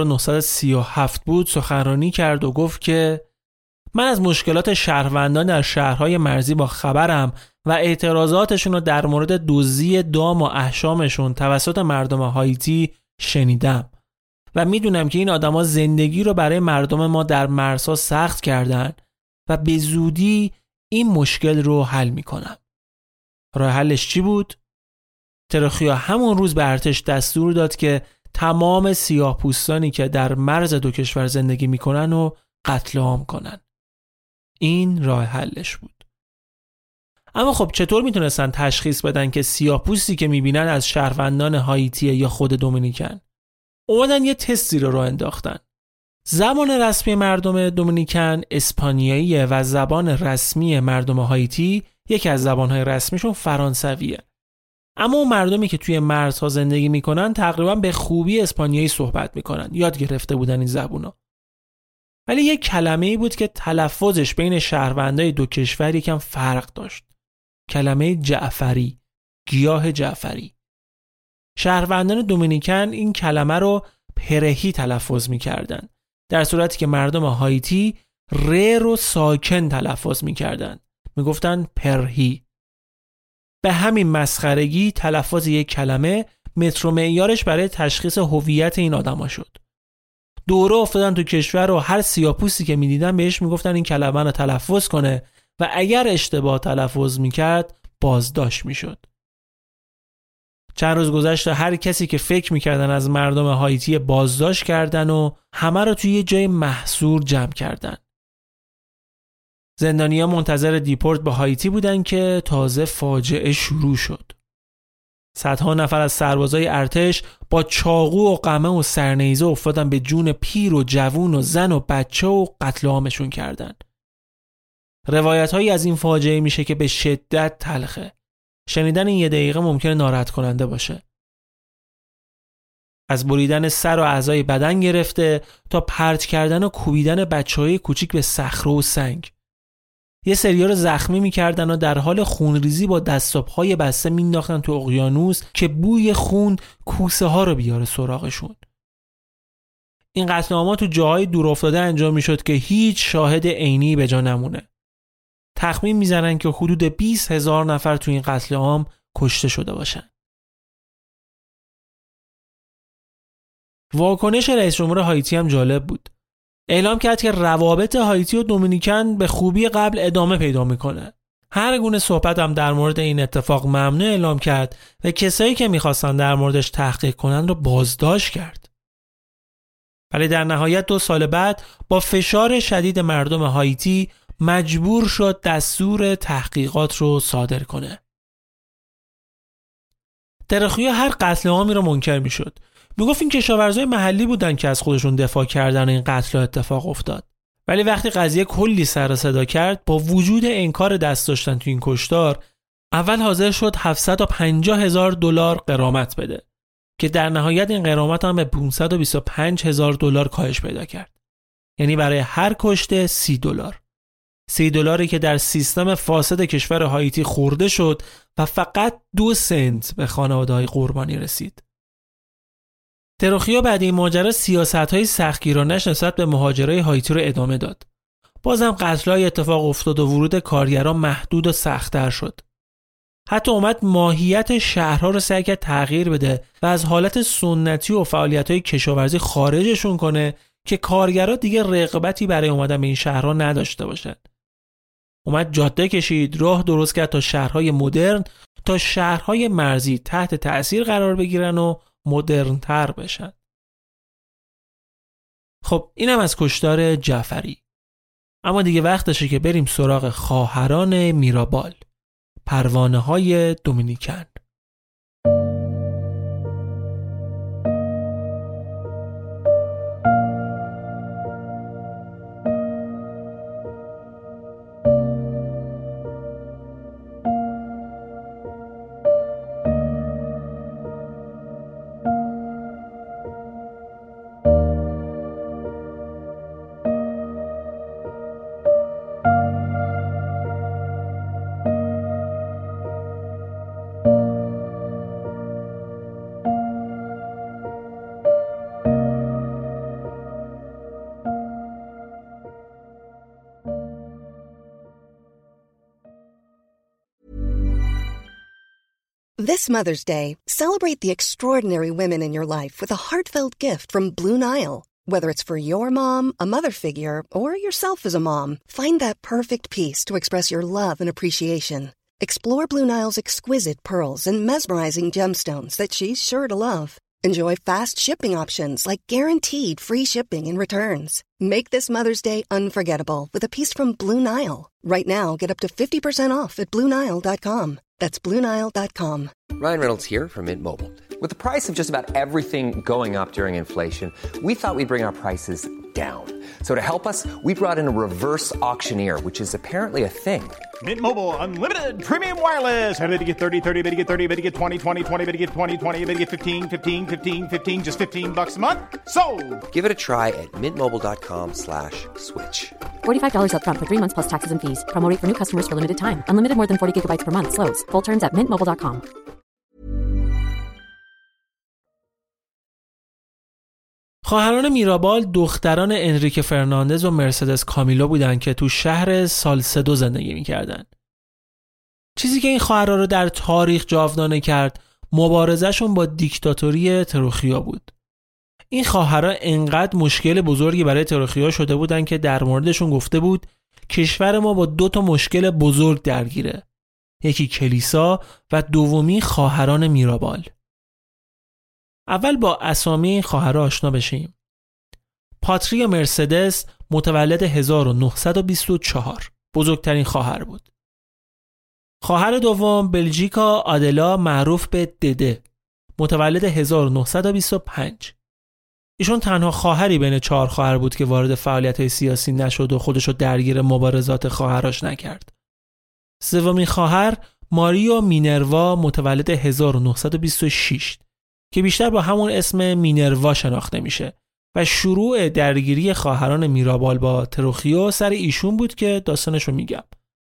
1937 بود سخنرانی کرد و گفت که من از مشکلات شهروندان در شهرهای مرزی با خبرم و اعتراضاتشون رو در مورد دزدی دام و احشامشون توسط مردم هایتی شنیدم و میدونم که این آدما زندگی رو برای مردم ما در مرزها سخت کردن و به زودی این مشکل رو حل میکنم. راه حلش چی بود؟ تروخیا همون روز به ارتش دستور داد که تمام سیاه‌پوستانی که در مرز دو کشور زندگی میکنن و قتل عام کنن. این راه حلش بود. اما خب چطور میتونستن تشخیص بدن که سیاه‌پوستی که میبینن از شهروندان هایتی یا خود دومینیکن؟ اومدن یه تستی رو راه انداختن. زبان رسمی مردم دومینیکن اسپانیاییه و زبان رسمی مردم هایتی یکی از زبانهای رسمیشون فرانسویه. اما اون مردمی که توی مرزها زندگی میکنن تقریبا به خوبی اسپانیایی صحبت میکنن، یاد گرفته بودن این زبونا. ولی یک کلمه‌ای بود که تلفظش بین شهروندای دو کشور یکم فرق داشت. کلمه جعفری، گیاه جعفری. شهروندان دومینیکن این کلمه رو پرهی تلفظ میکردن، در صورتی که مردم هایتی ر رو ساکن تلفظ میکردن، میگفتن پرهی. به همین مسخرگی تلفظ یک کلمه متر و معیارش برای تشخیص هویت این آدما شد. دوره افتادن تو کشور و هر سیاه‌پوستی که میدیدن بهش میگفتن این کلمه رو تلفظ کنه و اگر اشتباه تلفظ میکرد بازداشت میشد. چند روز گذشت هر کسی که فکر میکردن از مردم هایتی بازداشت کردن و همه رو توی یه جای محصور جمع کردن. زندانی‌ها منتظر دیپورت به هایتی بودن که تازه فاجعه شروع شد. صدها نفر از سربازای ارتش با چاقو و قمه و سرنیزه افتادن به جون پیر و جوون و زن و بچه و قتل عامشون کردن. روایت‌هایی از این فاجعه میشه که به شدت تلخه. شنیدن این یه دقیقه ممکنه ناراحت کننده باشه. از بریدن سر و اعضای بدن گرفته تا پرت کردن و کوبیدن بچه‌های کوچیک به صخره و سنگ. یه سری‌ها رو زخمی می‌کردن و در حال خونریزی با دست و پای بسته مینداختن تو اقیانوس که بوی خون کوسه ها رو بیاره سراغشون. این قتل عام‌ها تو جاهای دورافتاده انجام میشد که هیچ شاهد عینی به جا نمونه. تخمین میزنن که حدود 20,000 نفر تو این قتل عام کشته شده باشن. واکنش رئیس جمهور هایتی هم جالب بود. اعلام کرد که روابط هایتی و دومینیکن به خوبی قبل ادامه پیدا میکنه. هر گونه صحبت هم در مورد این اتفاق ممنوع اعلام کرد و کسایی که میخواستن در موردش تحقیق کنن رو بازداشت کرد. ولی در نهایت 2 سال بعد با فشار شدید مردم هایتی مجبور شد دستور تحقیقات رو صادر کنه. تروخیو هر قتل عامی رو منکر میشد. میگفت این کشاورزای محلی بودن که از خودشون دفاع کردن و این قتل اتفاق افتاد. ولی وقتی قضیه کلی سر و صدا کرد، با وجود انکار دست داشتن تو این کشتار، اول حاضر شد $750,000 غرامت بده که در نهایت این غرامت هم به $525,000 کاهش پیدا کرد. یعنی برای هر کشته $30. $30 که در سیستم فاسد کشور هایتی خورده شد و فقط 2 سنت به خانواده‌های قربانی رسید. تروخیو بعد این ماجرا سیاست‌های سختگیرانه‌اش نسبت به مهاجرای هایتی رو ادامه داد. بازم قتل‌های اتفاق افتاد و ورود کارگران محدود و سخت‌تر شد. حتی اومد ماهیت شهرها رو سعی کرد تغییر بده و از حالت سنتی و فعالیت‌های کشاورزی خارجشون کنه که کارگرها دیگه رغبتی برای اومدن به این شهرها نداشته باشن. اومد جاده کشید، راه درست کرد تا شهرهای مدرن تا شهرهای مرزی تحت تأثیر قرار بگیرن و مدرن تر بشن. خب اینم از کشتار جعفری. اما دیگه وقتشه که بریم سراغ خواهران میرابال، پروانه های دومینیکن. This Mother's Day, celebrate the extraordinary women in your life with a heartfelt gift from Blue Nile. Whether it's for your mom, a mother figure, or yourself as a mom, find that perfect piece to express your love and appreciation. Explore Blue Nile's exquisite pearls and mesmerizing gemstones that she's sure to love. Enjoy fast shipping options like guaranteed free shipping and returns. Make this Mother's Day unforgettable with a piece from Blue Nile. Right now, get up to 50% off at BlueNile.com. That's BlueNile.com. Ryan Reynolds here from Mint Mobile. With the price of just about everything going up during inflation, we thought we'd bring our prices down. So to help us, we brought in a reverse auctioneer, which is apparently a thing. Mint Mobile Unlimited Premium Wireless. How to get 30, 30, bit to get 30, bit to get 20, 20, 20, bit to get 20, 20, bit to get 15, 15, 15, 15, just $15 a month? Sold! Give it a try at mintmobile.com/switch. $45 up front for 3 months plus taxes and fees. Promo rate for new customers for limited time. Unlimited more than 40 gigabytes per month. Slows full terms at mintmobile.com. خواهران میرابال دختران انریکه فرناندز و مرسدس کامیلو بودند که تو شهر سالسدو زندگی می‌کردند. چیزی که این خواهران رو در تاریخ جاودانه کرد، مبارزهشون با دیکتاتوری تروخیو بود. این خواهران انقدر مشکل بزرگی برای تروخیو شده بودن که در موردشون گفته بود کشور ما با 2 مشکل بزرگ درگیره. یکی کلیسا و دومی خواهران میرابال. اول با اسامی این خواهرها آشنا بشیم. پاتریا مرسدس متولد 1924 بزرگترین خواهر بود. خواهر دوم بلژیکا آدلا معروف به دده متولد 1925. ایشون تنها خواهری بین 4 خواهر بود که وارد فعالیت‌های سیاسی نشد و خودشو درگیر مبارزات خواهرش نکرد. سومین خواهر ماریو مینروا متولد 1926 که بیشتر با همون اسم مینروا شناخته میشه و شروع درگیری خواهران میرابال با تروخیو سر ایشون بود که داستانشو میگم.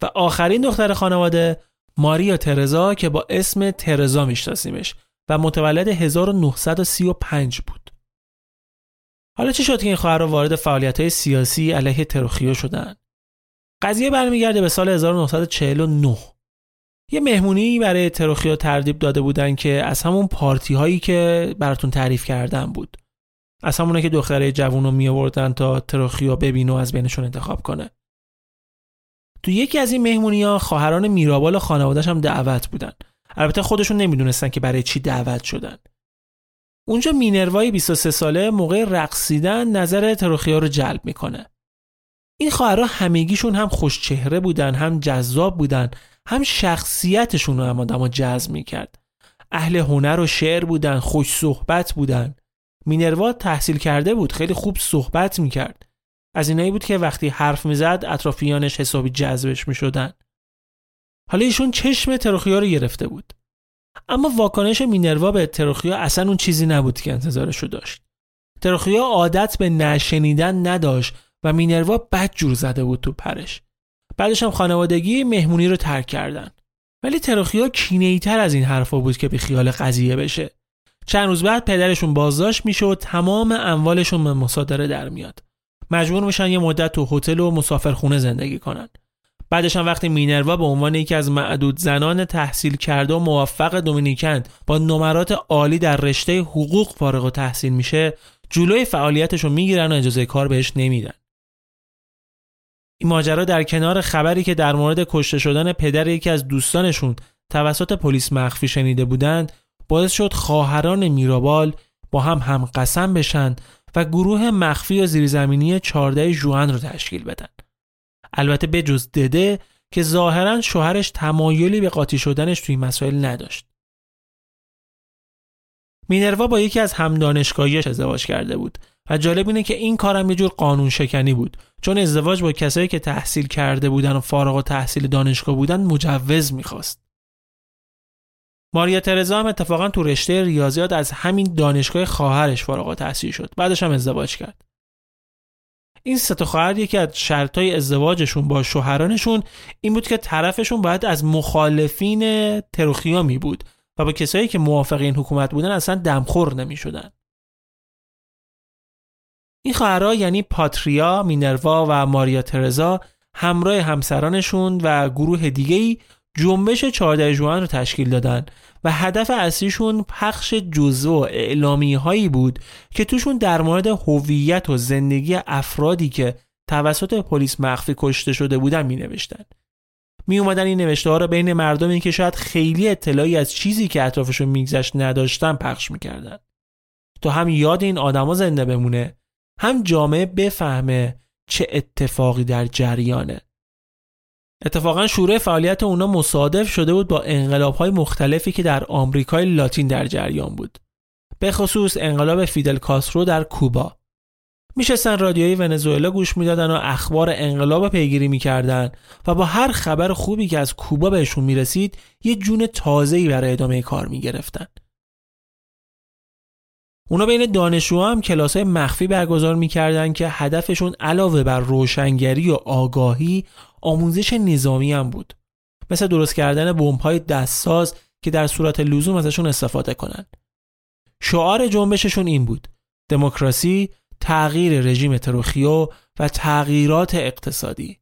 و آخرین دختر خانواده ماریا ترزا که با اسم ترزا میشناسیمش و متولد 1935 بود. حالا چی شد که این خواهرها وارد فعالیت‌های سیاسی علیه تروخیو شدن؟ قضیه برمیگرده به سال 1949. یه مهمونی برای تروخیو ترتیب داده بودن که از همون پارتی هایی که براتون تعریف کردم بود. از همونه که دختره جوون رو می آوردن تا تروخیو ببینه و از بینشون انتخاب کنه. تو یکی از این مهمونی ها خواهران میرابال و خانواده‌اش هم دعوت بودن. البته خودشون نمیدونستن که برای چی دعوت شدن. اونجا مینروای 23 ساله موقع رقصیدن نظر تروخیو رو جلب میکنه. این خواهرها همگیشون هم خوش چهره بودن، هم جذاب بودن، هم شخصیتشون رو هم آدمو جذب میکرد. اهل هنر و شعر بودن، خوش صحبت بودن. مینروا تحصیل کرده بود، خیلی خوب صحبت میکرد. از اینایی بود که وقتی حرف میزد اطرافیانش حسابی جذبش میشدن. حالا ایشون چشم تروخیو رو گرفته بود. اما واکنش مینروا به تروخیو اصلا اون چیزی نبود که انتظارشو داشت. تروخیو عادت به نشنیدن نداشت و مینروا بدجور زده بود تو پرش. بعدش هم خانوادگی مهمونی رو ترک کردن. ولی تروخیو کینه‌ای‌تر از این حرفا بود که به خیال قضیه بشه. چند روز بعد پدرشون بازداشت میشه و تمام اموالشون به مصادره در میاد. مجبور میشن یه مدت تو هتل و مسافرخونه زندگی کنن. بعدش هم وقتی مینروا به عنوان یکی از معدود زنان تحصیل کرده و موفق دومینیکن با نمرات عالی در رشته حقوق فارغ التحصیل میشه، جلوی فعالیتشو میگیرن و اجازه کار بهش نمیدن. این ماجرا در کنار خبری که در مورد کشته شدن پدر یکی از دوستانشون توسط پلیس مخفی شنیده بودند، باعث شد خواهران میرابال با هم قسم بشن و گروه مخفی و زیرزمینی 14 ژوئن رو تشکیل بدن. البته به جز دده که ظاهراً شوهرش تمایلی به قاطی شدنش توی مسائل نداشت. مینروا با یکی از همدانشگاهیش ازدواج کرده بود و جالب اینه که این کارم یه جور قانون شکنی بود، چون ازدواج با کسایی که تحصیل کرده بودن و فارغ التحصیل دانشگاه بودن مجوز میخواست. ماریا ترزا هم اتفاقا تو رشته ریاضیات از همین دانشگاه خواهرش فارغ التحصیل شد. بعدش هم ازدواج کرد. این سه تا خواهر یکی از شرطای ازدواجشون با شوهرانشون این بود که طرفشون باید از مخالفین تروخیو می بود و با کسایی که موافق این حکومت بودن اصلا دمخور نمی شدن. این خواهرها یعنی پاتریا، مینروا و ماریا ترزا همراه همسرانشون و گروه دیگه‌ای جنبش 14 ژوئن رو تشکیل دادن و هدف اصلیشون پخش جزوه و اعلامیه‌هایی بود که توشون در مورد هویت و زندگی افرادی که توسط پلیس مخفی کشته شده بودن می‌نوشتن. اومدن این نوشته‌ها رو بین مردمی که شاید خیلی اطلاعی از چیزی که اطرافشون میگذشت نداشتن پخش می‌کردن تا هم یاد این آدما زنده بمونه، هم جامعه بفهمه چه اتفاقی در جریانه. اتفاقا شروع فعالیت اونا مصادف شده بود با انقلاب‌های مختلفی که در آمریکای لاتین در جریان بود. به خصوص انقلاب فیدل کاسترو در کوبا. میشستن رادیوی ونزوئلا گوش میدادن و اخبار انقلاب پیگیری میکردن و با هر خبر خوبی که از کوبا بهشون میرسید یه جون تازه‌ای برای ادامه کار میگرفتن. اونا بین دانشجوها هم کلاس‌های مخفی برگزار میکردن که هدفشون علاوه بر روشنگری و آگاهی آموزش نظامی هم بود، مثل درست کردن بمب‌های دستساز که در صورت لزوم ازشون استفاده کنن. شعار جنبششون این بود: دموکراسی، تغییر رژیم تروخیو و تغییرات اقتصادی.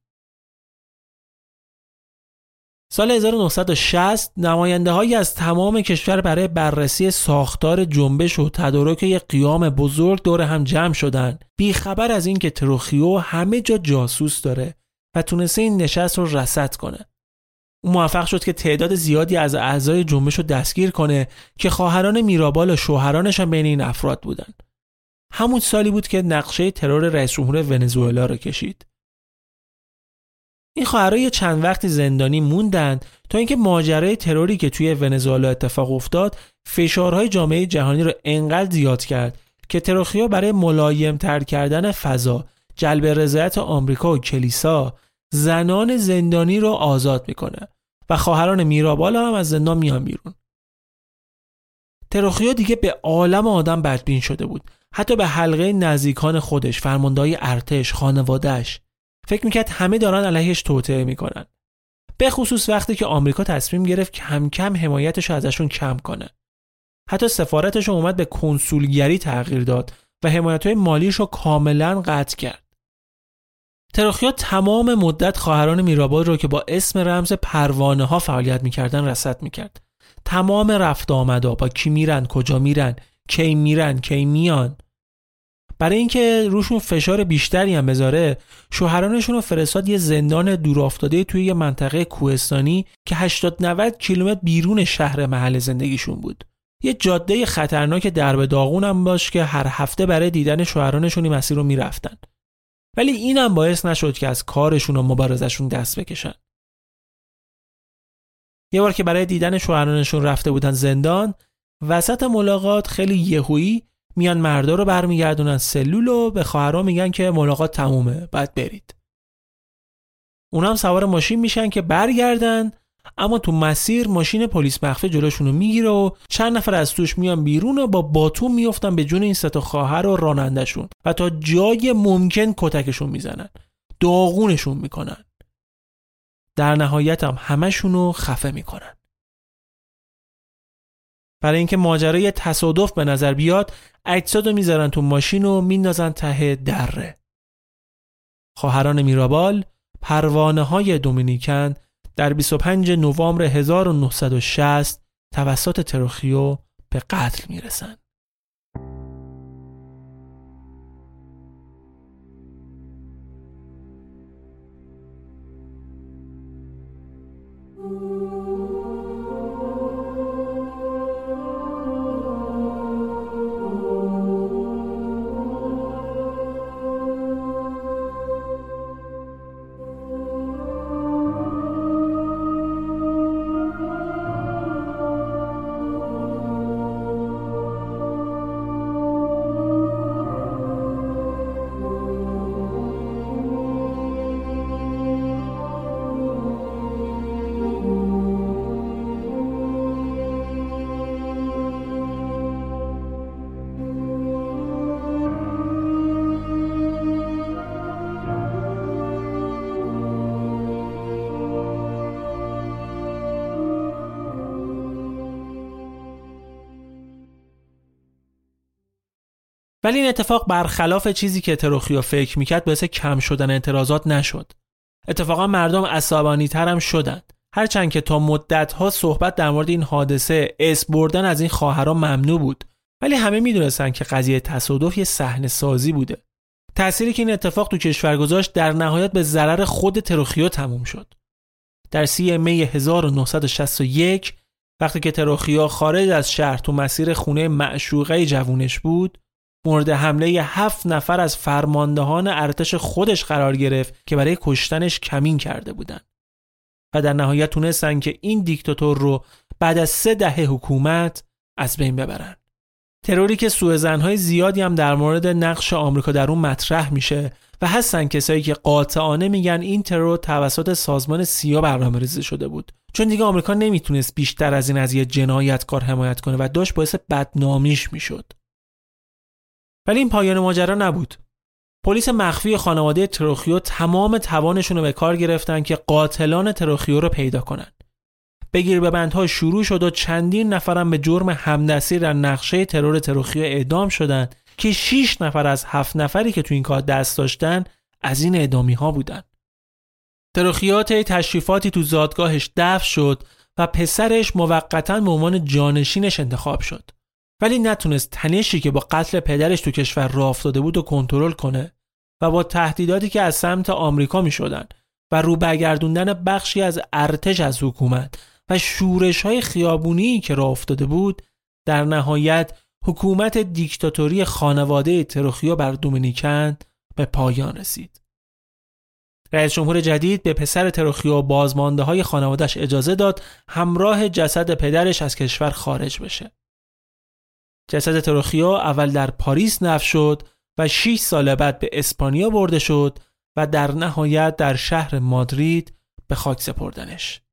سال 1960 نماینده‌هایی از تمام کشور برای بررسی ساختار جنبش و تدارک یک قیام بزرگ دور هم جمع شدن، بی خبر از این که تروخیو همه جا جاسوس داره و تونسته این نشست رو رصد کنه. اون موفق شد که تعداد زیادی از اعضای جنبش رو دستگیر کنه که خواهران میرابال و شوهرانش هم بین این افراد بودن. همون سالی بود که نقشه ترور رئیس جمهور ونزوئلا رو کشید. این خواهرها یه چند وقتی زندانی موندن تا اینکه ماجرای تروری که توی ونزوئلا اتفاق افتاد فشارهای جامعه جهانی رو انقدر زیاد کرد که تروخیو برای ملایم‌تر کردن فضا، جلب رضایت آمریکا و کلیسا، زنان زندانی رو آزاد میکنه و خواهران میرابال هم از زندان میان بیرون. تروخیو دیگه به عالم آدم بدبین شده بود، حتی به حلقه نزدیکان خودش، فرماندهای ارتش، خانواده‌اش. فکر میکرد همه دارن علیهش توطئه میکنن. به خصوص وقتی که آمریکا تصمیم گرفت کم کم حمایتش رو ازشون کم کنه. حتی سفارتش رو اومد به کنسولگری تغییر داد و حمایت‌های مالیش رو کاملا قطع کرد. تراخیا تمام مدت خواهران میراباد رو که با اسم رمز پروانه ها فعالیت میکردن رصد میکرد. تمام رفت آمدا، با کی میرن، کجا میرن، کی میرن، کی میان. برای اینکه روشون فشار بیشتری هم بذاره، شوهرانشون رو فرستاد یه زندان دورافتاده توی یه منطقه کوهستانی که 80-90 کیلومتر بیرون شهر محل زندگیشون بود. یه جاده خطرناک درب داغون هم باش که هر هفته برای دیدن شوهرانشون این مسیر رو میرفتن. ولی اینم باعث نشد که از کارشون و مبارزشون دست بکشن. یه بار که برای دیدن شوهرانشون رفته بودن زندان، وسط ملاقات خیلی یهویی میان مردا رو برمیگردونن سلول و به خواهرها میگن که ملاقات تمومه، باید برید. اونم سوار ماشین میشن که برگردن، اما تو مسیر ماشین پلیس مخفی جلوشون رو میگیره و چند نفر از توش میان بیرون و با باتوم میافتن به جون این سه تا خواهر و رانندشون و تا جای ممکن کتکشون میزنن، داغونشون میکنن. در نهایت هم همشون رو خفه میکنن. برای اینکه ماجرای تصادف به نظر بیاد، اجسادو میذارن تو ماشین و میندازن ته دره. خواهران میرابال، پروانه های دومینیکن، در 25 نوامبر 1960 توسط تراخیو به قتل میرسن. ولی این اتفاق برخلاف چیزی که تراخیو فکر میکرد باعث کم شدن اعتراضات نشد. اتفاقا مردم عصبانی تر هم شدن. هرچند که تا مدت‌ها صحبت در مورد این حادثه اسم بردن از این خواهران ممنوع بود، ولی همه میدونستن که قضیه تصادف یه صحنه سازی بوده. تأثیری که این اتفاق تو کشور گذاشت در نهایت به ضرر خود تراخیو تموم شد. در 3 می 1961 وقتی که تراخیو خارج از شهر تو مسیر خونه معشوقه جوونش بود، مورد حمله 7 نفر از فرماندهان ارتش خودش قرار گرفت که برای کشتنش کمین کرده بودن و در نهایت تونستن که این دیکتاتور رو بعد از 3 دهه حکومت از بین ببرن. تروری که سوءظن‌های زیادی هم در مورد نقش آمریکا در اون مطرح میشه و هستن کسایی که قاطعانه میگن این ترور توسط سازمان سیا برنامه‌ریزی شده بود، چون دیگه آمریکا نمیتونست بیشتر از این از یه جنایتکار حمایت کنه و داشت باعث بدنامیش میشد. ولی این پایان ماجرا نبود. پلیس مخفی خانواده تراخیو تمام توانشون رو به کار گرفتن که قاتلان تراخیو رو پیدا کنن. بگیر ببندها شروع شد و چندین نفرم به جرم همدستی در نقشه ترور تراخیو اعدام شدن که 6 نفر از 7 نفری که تو این کار دست داشتن از این اعدامی ها بودن. تراخیو طی تشریفاتی تو زادگاهش دفن شد و پسرش موقتاً به عنوان جانشینش انتخاب شد. ولی نتونست تنشی که با قتل پدرش تو کشور راه افتاده بود و کنترل کنه و با تهدیداتی که از سمت آمریکا می شدن و رو برگردوندن بخشی از ارتش از حکومت و شورش‌های خیابونی که راه افتاده بود، در نهایت حکومت دیکتاتوری خانواده تراخیو بر دومینیکن به پایان رسید. رئیس جمهور جدید به پسر تراخیو و بازمانده‌های خانواده‌اش اجازه داد همراه جسد پدرش از کشور خارج بشه. جسد تراخیو اول در پاریس دفن شد و 6 سال بعد به اسپانیا برده شد و در نهایت در شهر مادرید به خاک سپردنش.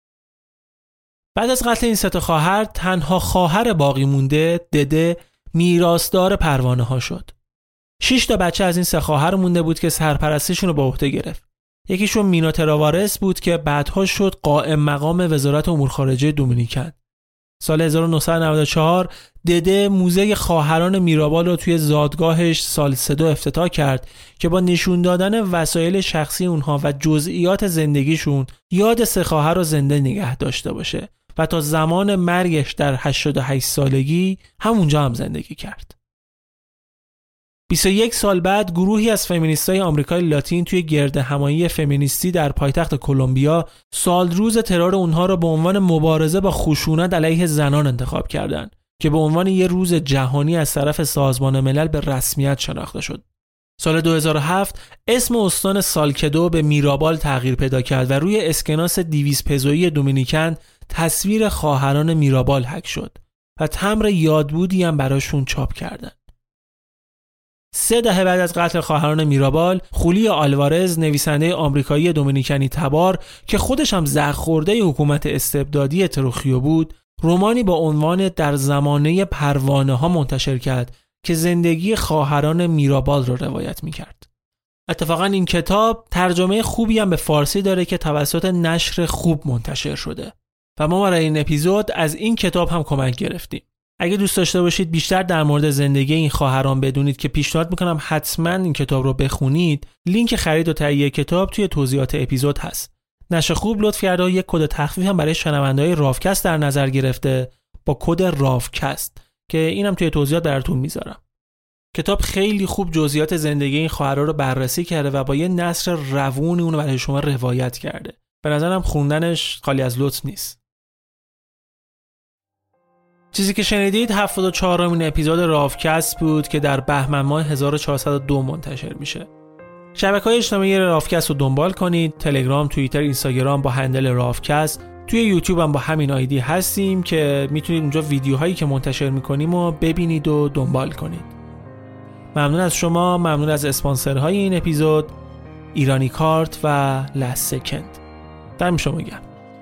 بعد از قتل این 3 خواهر، تنها خواهر باقی مونده، دده، میراثدار پروانه ها شد. 6 تا بچه از این 3 خواهر مونده بود که سرپرستیشون رو به عهده گرفت. یکیشون مینا تراوارس بود که بعدها شد قائم مقام وزارت امور خارجه دومینیکن. سال 1994 دده موزه خواهران میرابال رو توی زادگاهش سالسدو افتتاح کرد که با نشون دادن وسایل شخصی اونها و جزئیات زندگیشون یاد سه خواهر رو زنده نگه داشته باشه و تا زمان مرگش در 88 سالگی همونجا هم زندگی کرد. 21 سال بعد گروهی از فمینیستای آمریکای لاتین توی گرد همایی فمینیستی در پایتخت کلمبیا سالروز ترور اونها را به عنوان مبارزه با خشونت علیه زنان انتخاب کردند که به عنوان یه روز جهانی از طرف سازمان ملل به رسمیت شناخته شد. سال 2007 اسم استان سالکدو به میرابال تغییر پیدا کرد و روی اسکناس دیویز پزویی دومینیکن تصویر خواهران میرابال حک شد و تمبر یادبودی هم براشون چاپ کردند. 3 دهه بعد از قتل خواهران میرابال، خولی آلوارز، نویسنده آمریکایی دومینیکنی تبار که خودش هم زخم خورده حکومت استبدادی تروخیو بود، رمانی با عنوان در زمانه پروانه ها منتشر کرد که زندگی خواهران میرابال رو روایت می‌کرد. اتفاقا این کتاب ترجمه خوبی هم به فارسی داره که توسط نشر خوب منتشر شده و ما برای این اپیزود از این کتاب هم کمک گرفتیم. اگه دوست داشته باشید بیشتر در مورد زندگی این خواهران بدونید که پیشنهاد میکنم حتما این کتاب رو بخونید. لینک خرید و تهیه کتاب توی توضیحات اپیزود هست. نشر خوب لطف کرده و یک کد تخفیف هم برای شنونده‌های رافکست در نظر گرفته با کد رافکست که اینم توی توضیحات براتون میذارم. کتاب خیلی خوب جزئیات زندگی این خواهرها رو بررسی کرده و با یه نثر روون اون رو برای شما روایت کرده. به نظرم خوندنش خالی از لطف نیست. چیزی که شنیدید 74مین اپیزود رافکست بود که در بهمن ماه 1402 منتشر میشه. شبکه‌های اجتماعی رافکست رو دنبال کنید. تلگرام، توییتر، اینستاگرام با هندل رافکست. توی یوتیوب هم با همین آیدی هستیم که میتونید اونجا ویدیوهایی که منتشر میکنیم رو ببینید و دنبال کنید. ممنون از شما، ممنون از اسپانسرهای این اپیزود، ایرانی کارت و لست سکند. دم شما گرم.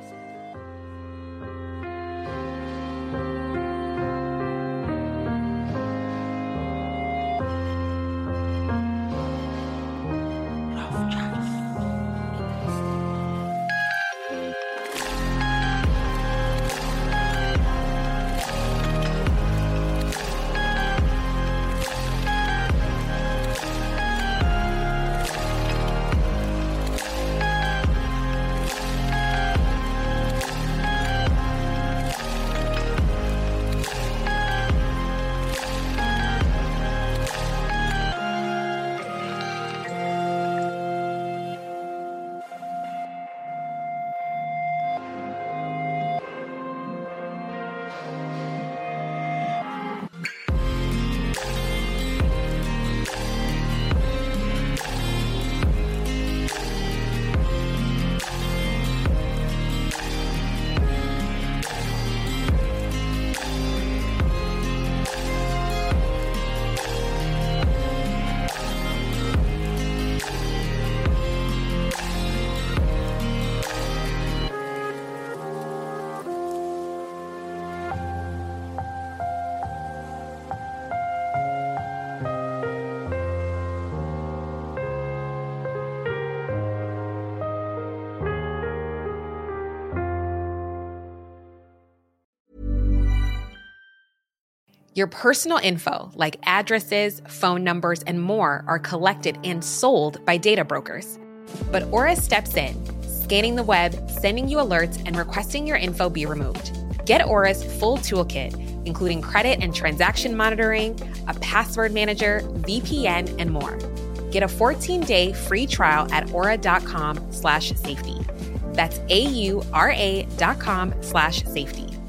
Your personal info, like addresses, phone numbers, and more, are collected and sold by data brokers. But Aura steps in, scanning the web, sending you alerts, and requesting your info be removed. Get Aura's full toolkit, including credit and transaction monitoring, a password manager, VPN, and more. Get a 14-day free trial at aura.com/safety. That's AURA.com/safety.